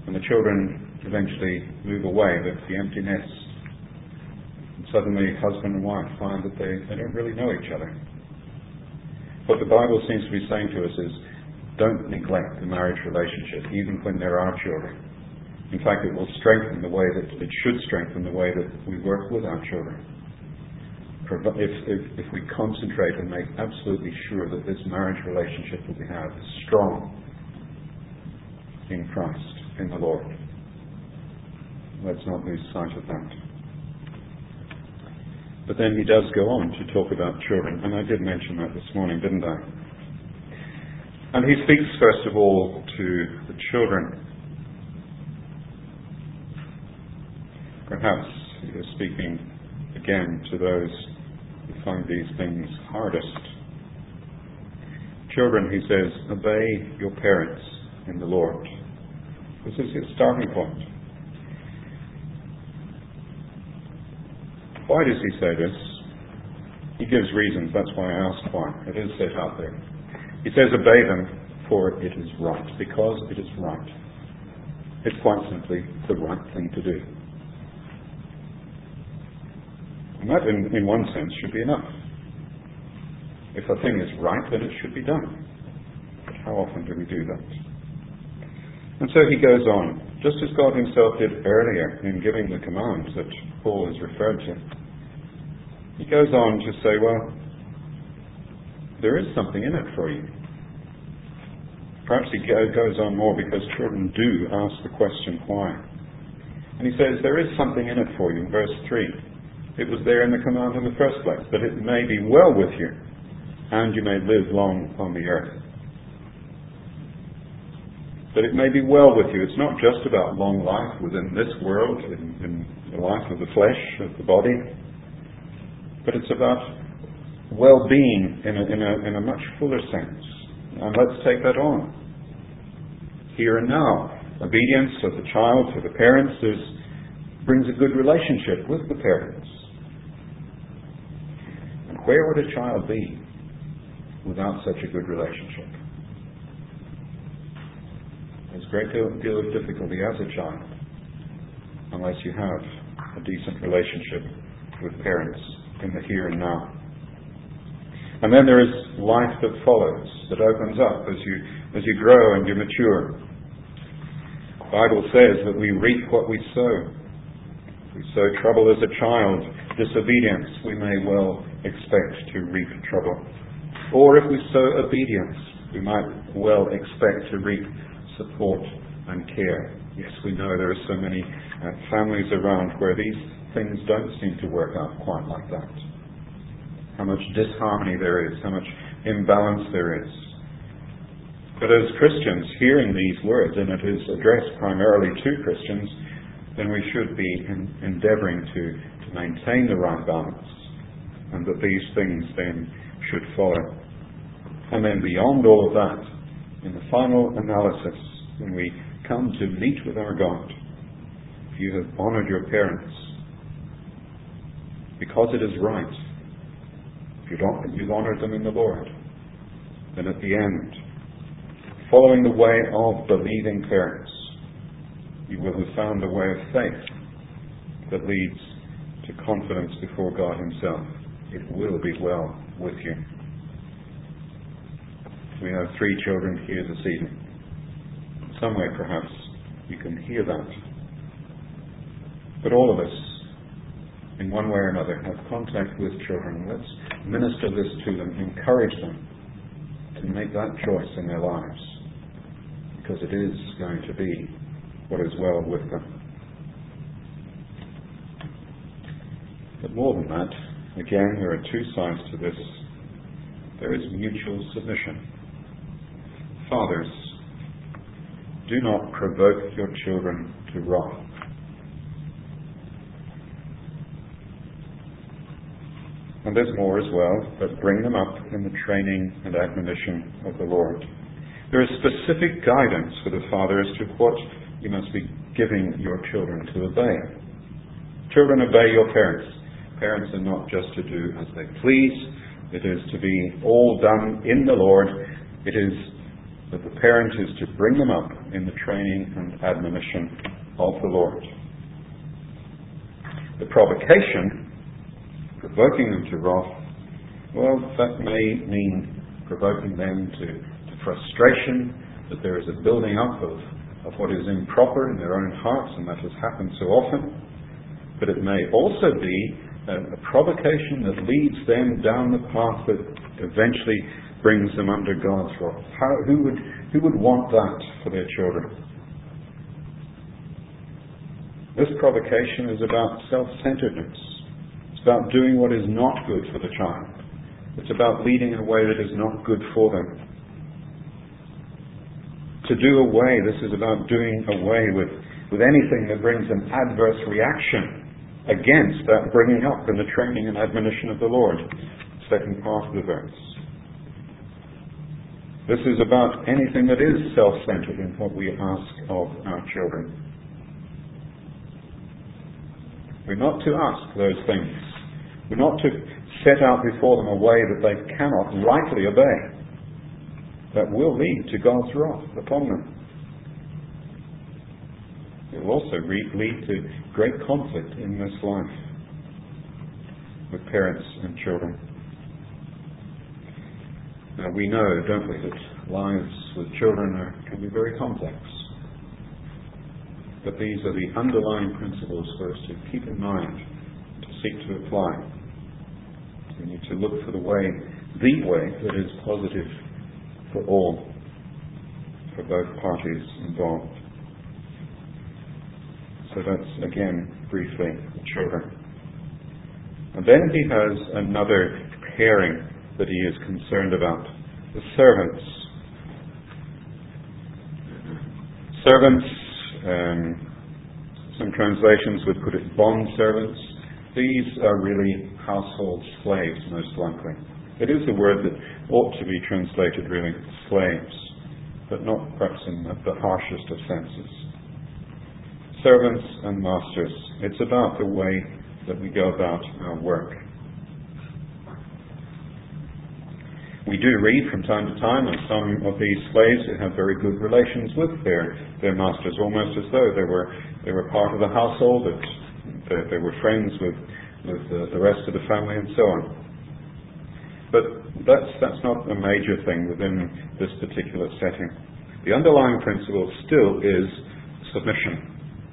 And the children eventually move away, that's the empty nest. And suddenly husband and wife find that they, they don't really know each other. What the Bible seems to be saying to us is, don't neglect the marriage relationship, even when there are children. In fact, it will strengthen the way that, it should strengthen the way that we work with our children. If, if, if we concentrate and make absolutely sure that this marriage relationship that we have is strong in Christ, in the Lord. Let's not lose sight of that. But then he does go on to talk about children, and I did mention that this morning, didn't I? And he speaks first of all to the children. Perhaps he is speaking again to those who find these things hardest. Children, he says, obey your parents in the Lord. This is his starting point. Why does he say this? He gives reasons, that's why I asked why. It is set out there. He says, obey them, for it is right, because it is right. It's quite simply the right thing to do. And that, in, in one sense, should be enough. If a thing is right, then it should be done. But how often do we do that? And so he goes on, just as God himself did earlier in giving the commands that Paul has referred to. He goes on to say, well, there is something in it for you. Perhaps he goes on more because children do ask the question, why? And he says, there is something in it for you, in verse three. It was there in the command in the first place, that it may be well with you, and you may live long on the earth. That it may be well with you. It's not just about long life within this world, in, in the life of the flesh, of the body, but it's about well-being in a, in a, in a much fuller sense. And let's take that on. Here and now, obedience of the child to the parents is, brings a good relationship with the parents. And where would a child be without such a good relationship? There's a great deal of difficulty as a child unless you have a decent relationship with parents in the here and now. And then there is life that follows, that opens up as you as you grow and you mature. The Bible says that we reap what we sow. If we sow trouble as a child, disobedience, we may well expect to reap trouble. Or if we sow obedience, we might well expect to reap support and care. Yes, we know there are so many uh, families around where these things don't seem to work out quite like that. How much disharmony there is, how much imbalance there is. But as Christians, hearing these words, and it is addressed primarily to Christians, then we should be in, endeavouring to, to maintain the right balance, and that these things then should follow. And then beyond all of that, in the final analysis, when we come to meet with our God, if you have honoured your parents, because it is right, if you don't, you've honoured them in the Lord, then at the end, following the way of believing parents, you will have found a way of faith that leads to confidence before God himself. It will be well with you. We have three children here this evening. In some way, perhaps, you can hear that. But all of us, in one way or another, have contact with children. Let's minister this to them, encourage them to make that choice in their lives, because it is going to be what is well with them. But more than that, again, there are two sides to this. There is mutual submission. Fathers, do not provoke your children to wrath. And there's more as well, but bring them up in the training and admonition of the Lord. There is specific guidance for the father as to what you must be giving your children to obey. Children, obey your parents. Parents are not just to do as they please. It is to be all done in the Lord. It is that the parent is to bring them up in the training and admonition of the Lord. The provocation, provoking them to wrath, well, that may mean provoking them to, to frustration, that there is a building up of, of what is improper in their own hearts, and that has happened so often. But it may also be a, a provocation that leads them down the path that eventually brings them under God's wrath. How, who would who would want that for their children? This provocation is about self-centeredness. It's about doing what is not good for the child. It's about leading in a way that is not good for them. To do away, this is about doing away with, with anything that brings an adverse reaction against that bringing up in the training and admonition of the Lord. Second part of the verse. This is about anything that is self-centered in what we ask of our children. We're not to ask those things. We're not to set out before them a way that they cannot rightly obey. That will lead to God's wrath upon them. It will also lead to great conflict in this life with parents and children. Now we know, don't we, that lives with children are, can be very complex. But these are the underlying principles for us to keep in mind, to seek to apply. We need to look for the way, the way that is positive for all, for both parties involved. So that's, again, briefly, the children. And then he has another pairing that he is concerned about, the servants. Servants, um, some translations would put it bond servants. These are really household slaves, most likely. It is a word that ought to be translated really slaves, but not perhaps in the, the harshest of senses. Servants and masters. It's about the way that we go about our work. We do read from time to time of some of these slaves who have very good relations with their, their masters, almost as though they were they were part of the household, that they, they were friends with, with the, the rest of the family and so on. But that's that's not a major thing within this particular setting. The underlying principle still is submission.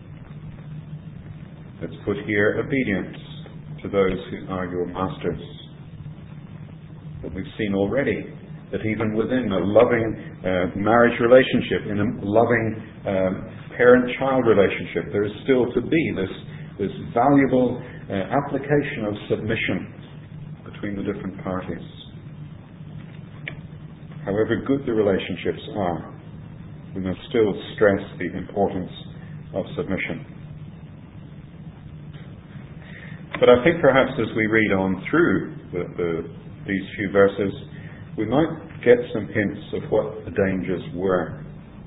Let's put here obedience to those who are your masters. But we've seen already that even within a loving uh, marriage relationship, in a loving um, parent-child relationship, there is still to be this, this valuable uh, application of submission between the different parties. However good the relationships are, we must still stress the importance of submission. But I think perhaps as we read on through the, the these few verses, we might get some hints of what the dangers were.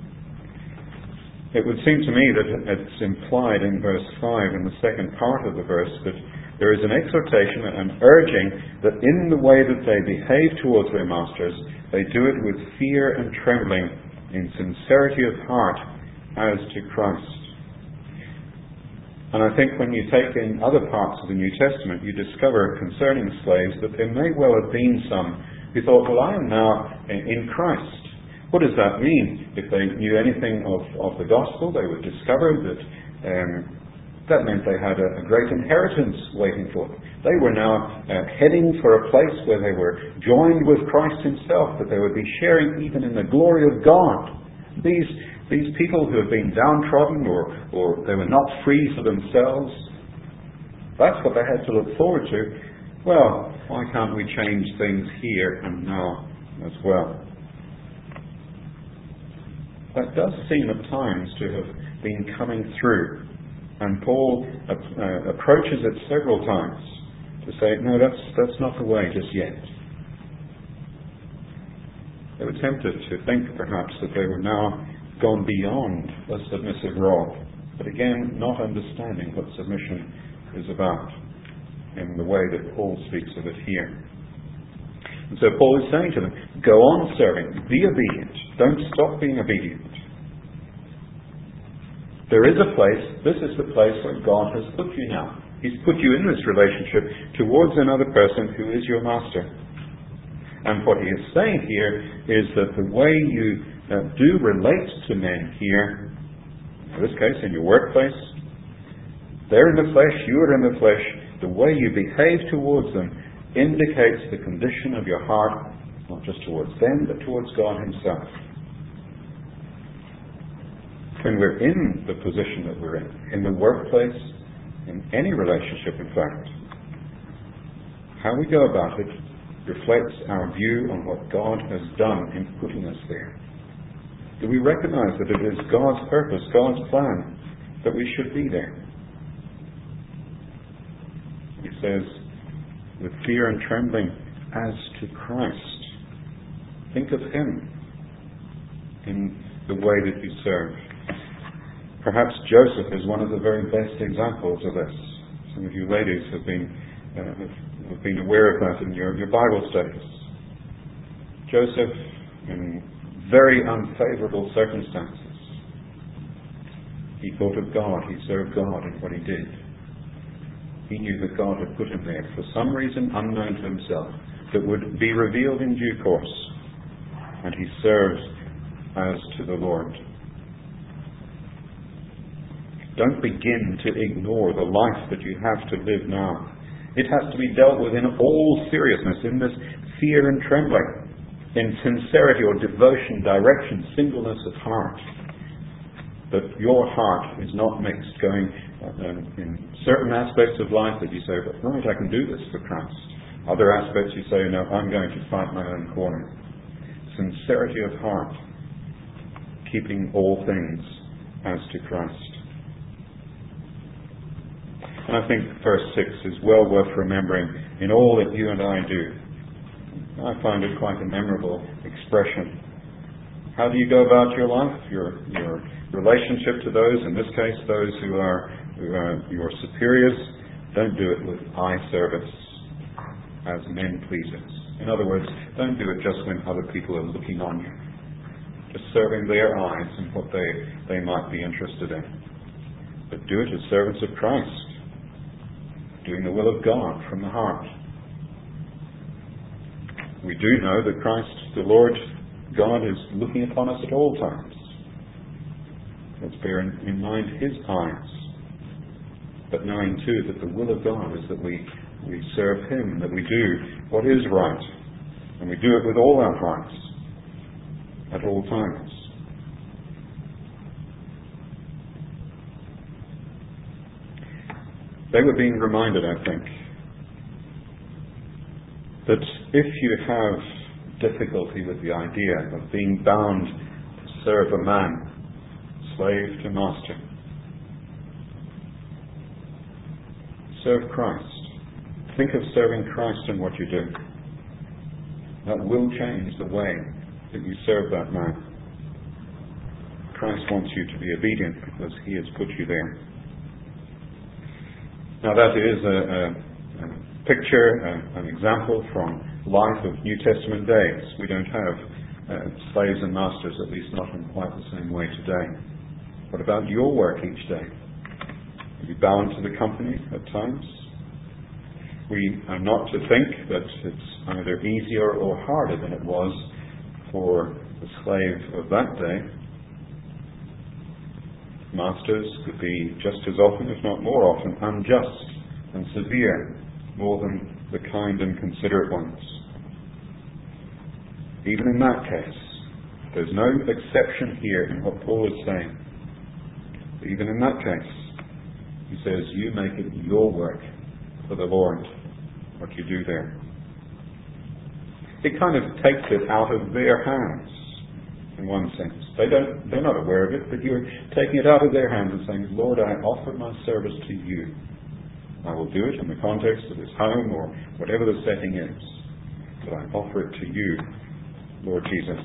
It would seem to me that it's implied in verse five, in the second part of the verse, that there is an exhortation and urging that in the way that they behave towards their masters, they do it with fear and trembling, in sincerity of heart, as to Christ. And I think when you take in other parts of the New Testament, you discover concerning slaves that there may well have been some who thought, well, I am now in Christ. What does that mean? If they knew anything of, of the gospel, they would discover that um, that meant they had a, a great inheritance waiting for them. They were now uh, heading for a place where they were joined with Christ himself, that they would be sharing even in the glory of God. These These people who have been downtrodden or, or they were not free for themselves, that's what they had to look forward to. Well, why can't we change things here and now as well? That does seem at times to have been coming through. And Paul uh, approaches it several times to say, no, that's, that's not the way just yet. They were tempted to think perhaps that they were now gone beyond a submissive role, but again, not understanding what submission is about in the way that Paul speaks of it here. And so Paul is saying to them, go on serving, be obedient, don't stop being obedient. There is a place, this is the place where God has put you now. He's put you in this relationship towards another person who is your master. And what he is saying here is that the way you uh, do relate to men here, in this case in your workplace, they're in the flesh, you are in the flesh, the way you behave towards them indicates the condition of your heart, not just towards them, but towards God himself. When we're in the position that we're in, in the workplace, in any relationship in fact, how we go about it reflects our view on what God has done in putting us there. Do we recognize that it is God's purpose, God's plan, that we should be there? He says, with fear and trembling as to Christ. Think of him in the way that you serve. Perhaps Joseph is one of the very best examples of this. Some of you ladies have been uh, have been aware of that in your, your Bible studies. Joseph, in very unfavorable circumstances, he thought of God, he served God in what he did. He knew that God had put him there for some reason unknown to himself that would be revealed in due course, and he served as to the Lord. Don't begin to ignore the life that you have to live now. It has to be dealt with in all seriousness, in this fear and trembling, in sincerity or devotion, direction, singleness of heart. That your heart is not mixed, going um, in certain aspects of life that you say, right, I can do this for Christ. Other aspects you say, no, I'm going to fight my own corner. Sincerity of heart, keeping all things as to Christ. And I think verse six is well worth remembering in all that you and I do. I find it quite a memorable expression. How do you go about your life? Your your relationship to those, in this case, those who are, who are your superiors, don't do it with eye service as men pleasers. In other words, don't do it just when other people are looking on you. Just serving their eyes and what they, they might be interested in. But do it as servants of Christ, doing the will of God from the heart. We do know that Christ, the Lord God, is looking upon us at all times. Let's bear in, in mind his eyes. But knowing too that the will of God is that we, we serve him, that we do what is right. And we do it with all our hearts at all times. They were being reminded, I think, that if you have difficulty with the idea of being bound to serve a man, slave to master, serve Christ. Think of serving Christ in what you do. That will change the way that you serve that man. Christ wants you to be obedient because he has put you there. Now that is a, a, a picture, a, an example from life of New Testament days. We don't have uh, slaves and masters, at least not in quite the same way today. What about your work each day? Are you bound to the company at times? We are not to think that it's either easier or harder than it was for the slave of that day. Masters could be just as often, if not more often, unjust and severe, more than the kind and considerate ones. Even in that case, there's no exception here in what Paul is saying. Even in that case, he says, you make it your work for the Lord, what you do there. It kind of takes it out of their hands, in one sense. They don't, they're not aware of it, but you're taking it out of their hands and saying, Lord, I offer my service to you. I will do it in the context of this home or whatever the setting is, but I offer it to you, Lord Jesus.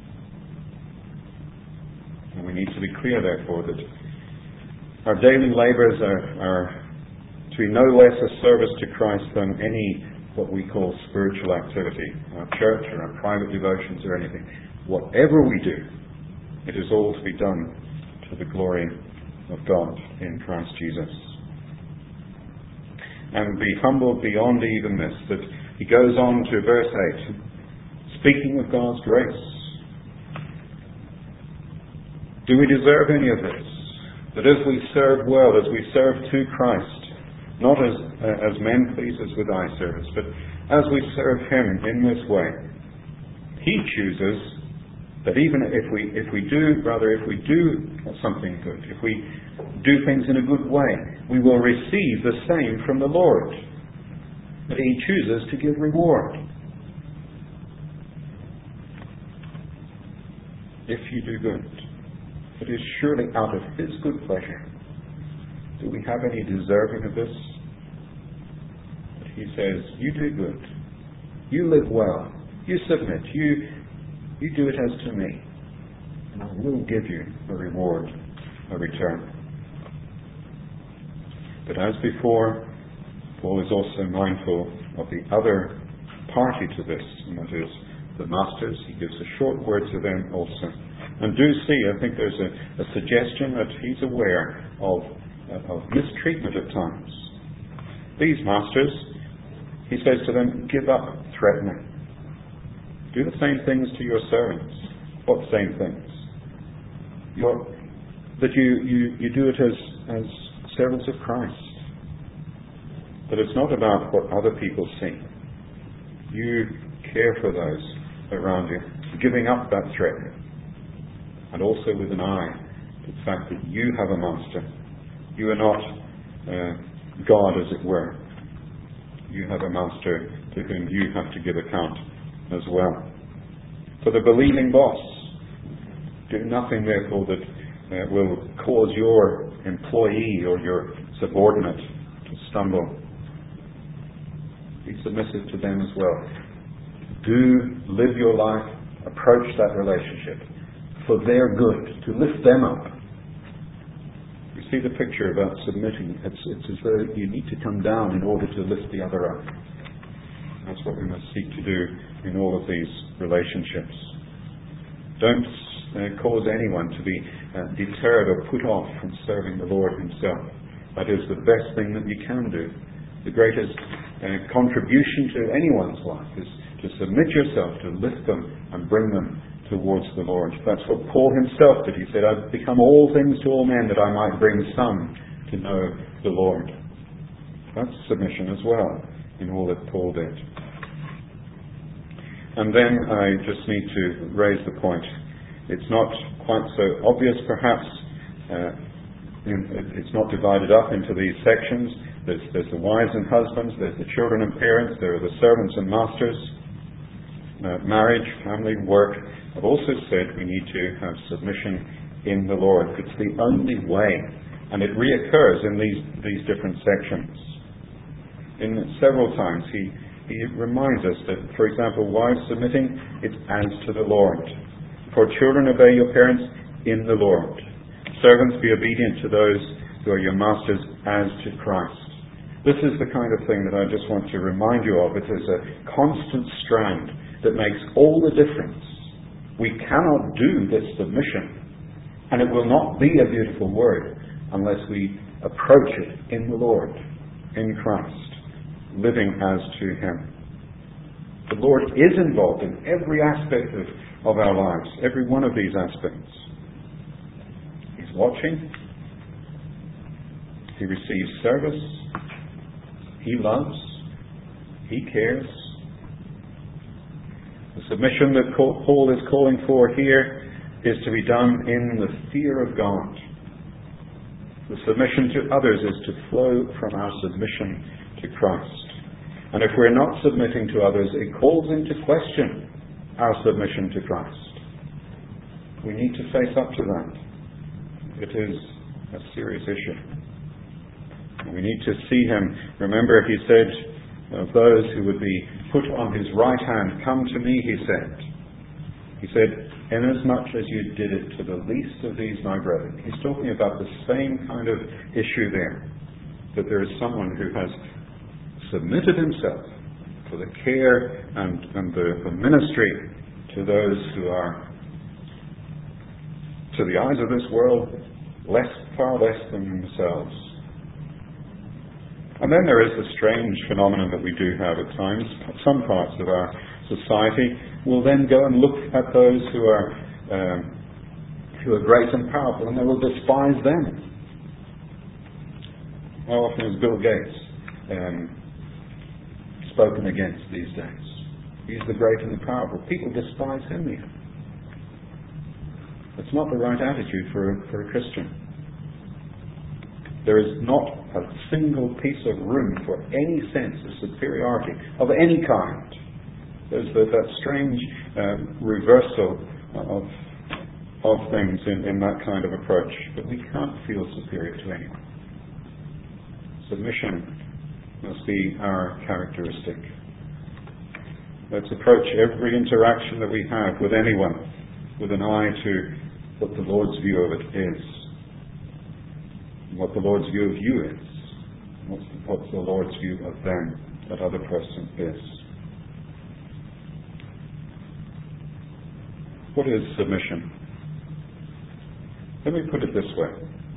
And we need to be clear, therefore, that our daily labours are, are to be no less a service to Christ than any what we call spiritual activity, our church or our private devotions or anything. Whatever we do, it is all to be done to the glory of God in Christ Jesus. And be humbled beyond even this, that he goes on to verse eight, speaking of God's grace. Do we deserve any of this? That as we serve well, as we serve to Christ, not as uh, as men pleasers with eye service, but as we serve him in this way, he chooses that even if we if we do, rather if we do something good, if we do things in a good way, we will receive the same from the Lord. But he chooses to give reward. If you do good, it is surely out of his good pleasure. Do we have any deserving of this? But he says, you do good. You live well. You submit. You, you do it as to me. And I will give you a reward, a return. But as before, Paul is also mindful of the other party to this, and that is the masters. He gives a short word to them also. And do see, I think there's a, a suggestion that he's aware of, uh, of mistreatment at times. These masters, he says to them, give up threatening. Do the same things to your servants. What same things? Your, that you, you, you do it as, as servants of Christ. But it's not about what other people see. You care for those around you, giving up that threatening. And also with an eye to the fact that you have a master. You are not uh, God, as it were. You have a master to whom you have to give account as well. For the believing boss, do nothing therefore that uh, will cause your employee or your subordinate to stumble. Be submissive to them as well. Do live your life, approach that relationship for their good, to lift them up. You see the picture about submitting. It's, it's as though you need to come down in order to lift the other up. That's what we must seek to do in all of these relationships. Don't uh, cause anyone to be uh, deterred or put off from serving the Lord himself. That is the best thing that you can do. The greatest uh, contribution to anyone's life is to submit yourself, to lift them and bring them towards the Lord. That's what Paul himself did. He said, I've become all things to all men that I might bring some to know the Lord. That's submission as well in all that Paul did. And then I just need to raise the point. It's not quite so obvious perhaps. Uh, it's not divided up into these sections. There's, there's the wives and husbands, there's the children and parents, there are the servants and masters, uh, marriage, family, work. I've also said we need to have submission in the Lord. It's the only way, and it reoccurs in these, these different sections. In several times he, he reminds us that, for example, wives submitting, it's as to the Lord. For children, obey your parents in the Lord. Servants, be obedient to those who are your masters as to Christ. This is the kind of thing that I just want to remind you of. It is a constant strand that makes all the difference. We cannot do this submission, and it will not be a beautiful word unless we approach it in the Lord, in Christ, living as to him. The Lord is involved in every aspect of, of our lives, every one of these aspects. He's watching. He receives service. He loves. He cares. The submission that Paul is calling for here is to be done in the fear of God. The submission to others is to flow from our submission to Christ. And if we're not submitting to others, it calls into question our submission to Christ. We need to face up to that. It is a serious issue. We need to see him. Remember, he said of those who would be put on his right hand, come to me, he said. He said, inasmuch as you did it to the least of these, my brethren. He's talking about the same kind of issue there. That there is someone who has submitted himself to for the care and, and the, the ministry to those who are, to the eyes of this world, less, far less than themselves. And then there is the strange phenomenon that we do have at times. Some parts of our society will then go and look at those who are um, who are great and powerful, and they will despise them. How often has Bill Gates um, spoken against these days? He's the great and the powerful. People despise him even. It's not the right attitude for a, for a Christian. There is not a single piece of room for any sense of superiority of any kind. There's that, that strange um, reversal of, of things in, in that kind of approach. But we can't feel superior to anyone. Submission must be our characteristic. Let's approach every interaction that we have with anyone with an eye to what the Lord's view of it is, what the Lord's view of you is, what's the, what's the Lord's view of them, that other person is. What is submission? Let me put it this way.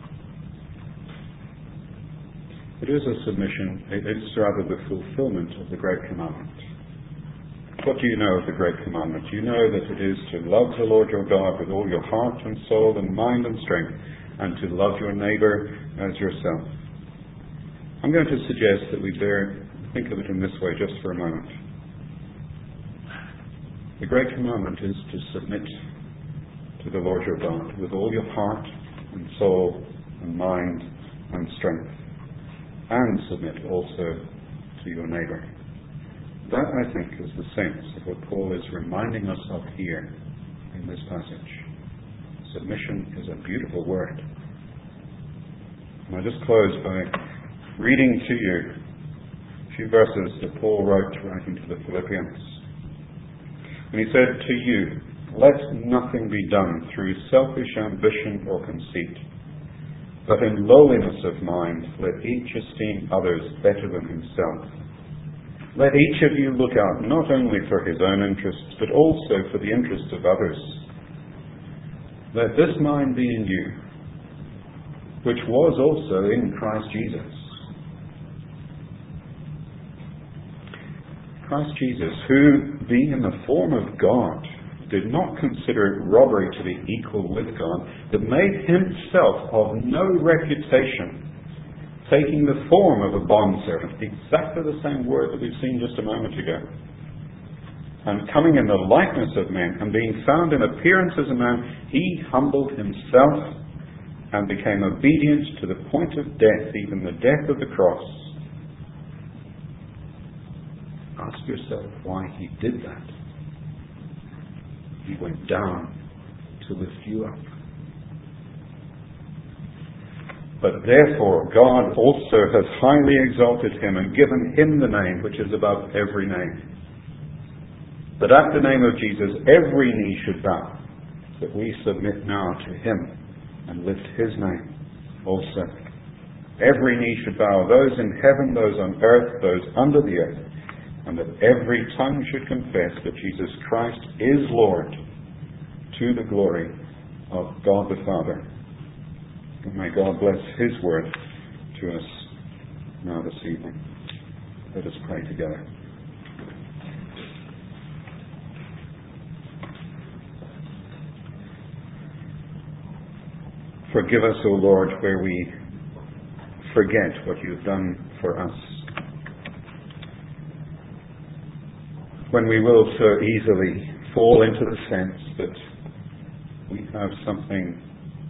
It is a submission, it is rather the fulfillment of the Great Commandment. What do you know of the Great Commandment? You know that it is to love the Lord your God with all your heart and soul and mind and strength, and to love your neighbour as yourself. I'm going to suggest that we dare think of it in this way just for a moment. The Great Commandment is to submit to the Lord your God with all your heart and soul and mind and strength, and submit also to your neighbour. That, I think, is the sense of what Paul is reminding us of here in this passage. Submission is a beautiful word. And I'll just close by reading to you a few verses that Paul wrote writing to the Philippians. And he said, "To you, let nothing be done through selfish ambition or conceit, but in lowliness of mind let each esteem others better than himself. Let each of you look out not only for his own interests, but also for the interests of others. Let this mind be in you, which was also in Christ Jesus." Christ Jesus, who, being in the form of God, did not consider it robbery to be equal with God, but made himself of no reputation, taking the form of a bondservant, exactly the same word that we've seen just a moment ago, and coming in the likeness of men, and being found in appearance as a man, he humbled himself and became obedient to the point of death, even the death of the cross. Ask yourself why he did that. He went down to lift you up. But therefore God also has highly exalted him and given him the name which is above every name, that at the name of Jesus every knee should bow, that we submit now to him and lift his name also. Every knee should bow, those in heaven, those on earth, those under the earth, and that every tongue should confess that Jesus Christ is Lord, to the glory of God the Father. And may God bless his word to us now this evening. Let us pray together. Forgive us, O Lord, where we forget what you've done for us. When we will so easily fall into the sense that we have something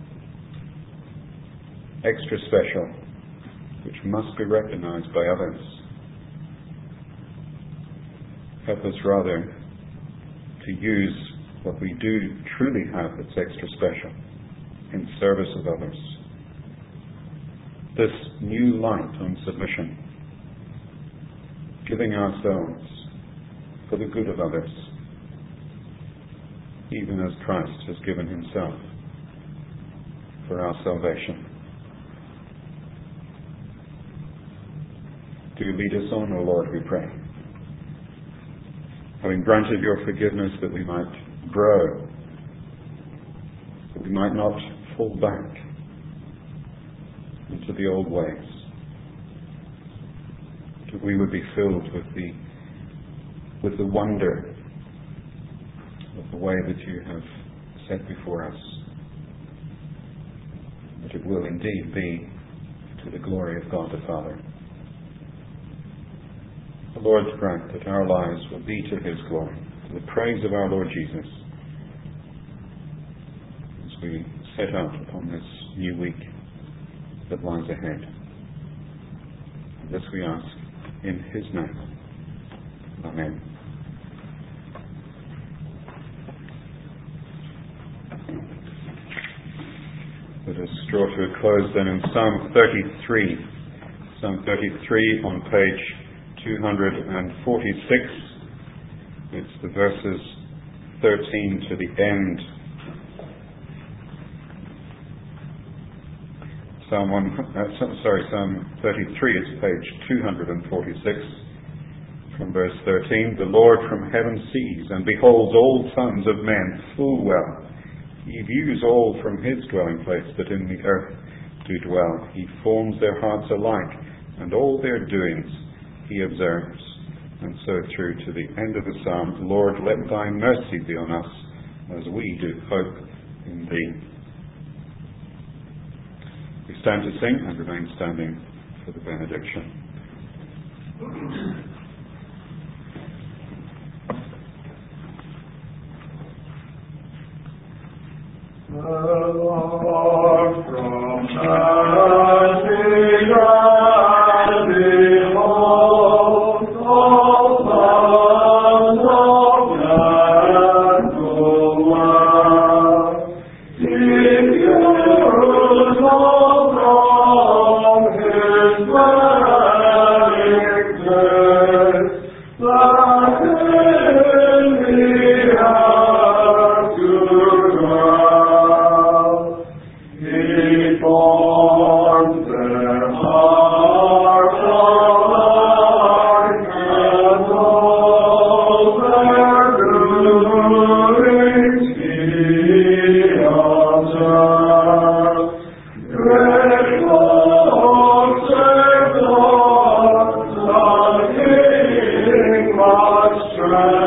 extra special which must be recognized by others. Help us rather to use what we do truly have that's extra special in service of others. This new light on submission, giving ourselves for the good of others, even as Christ has given himself for our salvation. Do lead us on, O Lord, we pray. having granted your forgiveness that we might grow, that we might not fall back into the old ways, that we would be filled with the with the wonder of the way that you have set before us, that it will indeed be to the glory of God the Father. The Lord grant that our lives will be to His glory, to the praise of our Lord Jesus, as we set out upon this new week that lies ahead. And this we ask in His name. Amen. Let us draw to a close then in Psalm thirty-three. Psalm thirty-three on page two hundred forty-six. It's the verses thirteen to the end. Psalm one, uh, sorry, Psalm thirty-three is page two hundred forty-six. From verse thirteen, the Lord from heaven sees and beholds all sons of men full well. He views all from His dwelling place that in the earth do dwell. He forms their hearts alike, and all their doings He observes. And so through to the end of the psalm, Lord, let Thy mercy be on us as we do hope in Thee. We stand to sing and remain standing for the benediction. The Lord from heaven began, behold, all sons of men full well. He views all from His dwelling place, that in the earth do dwell. He forms their hearts alike, and all their doings He observes. Great works of God, the King much strength.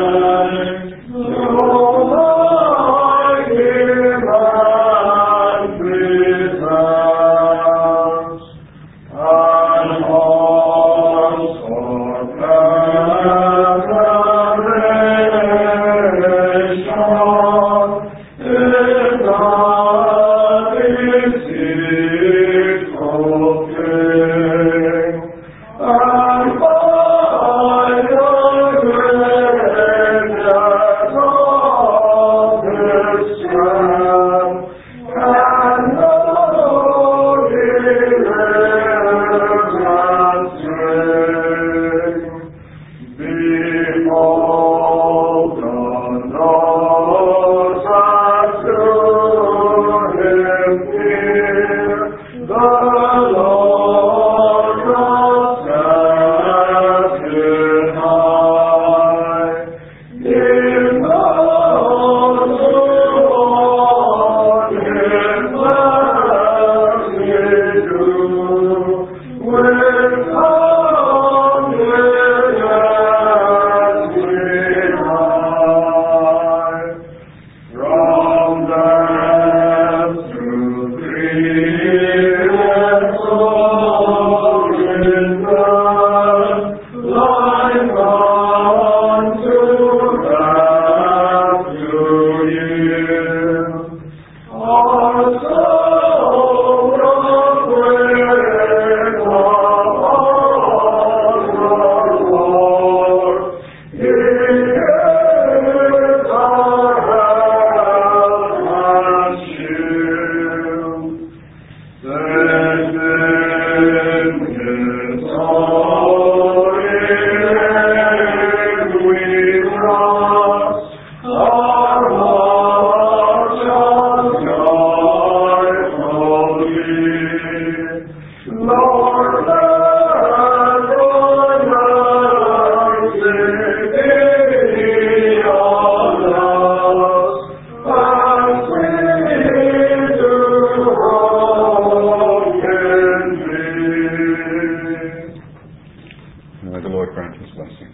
And may the Lord grant his blessing.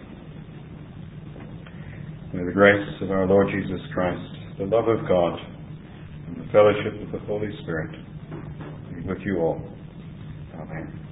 May the grace of our Lord Jesus Christ, the love of God, and the fellowship of the Holy Spirit be with you all. Amen.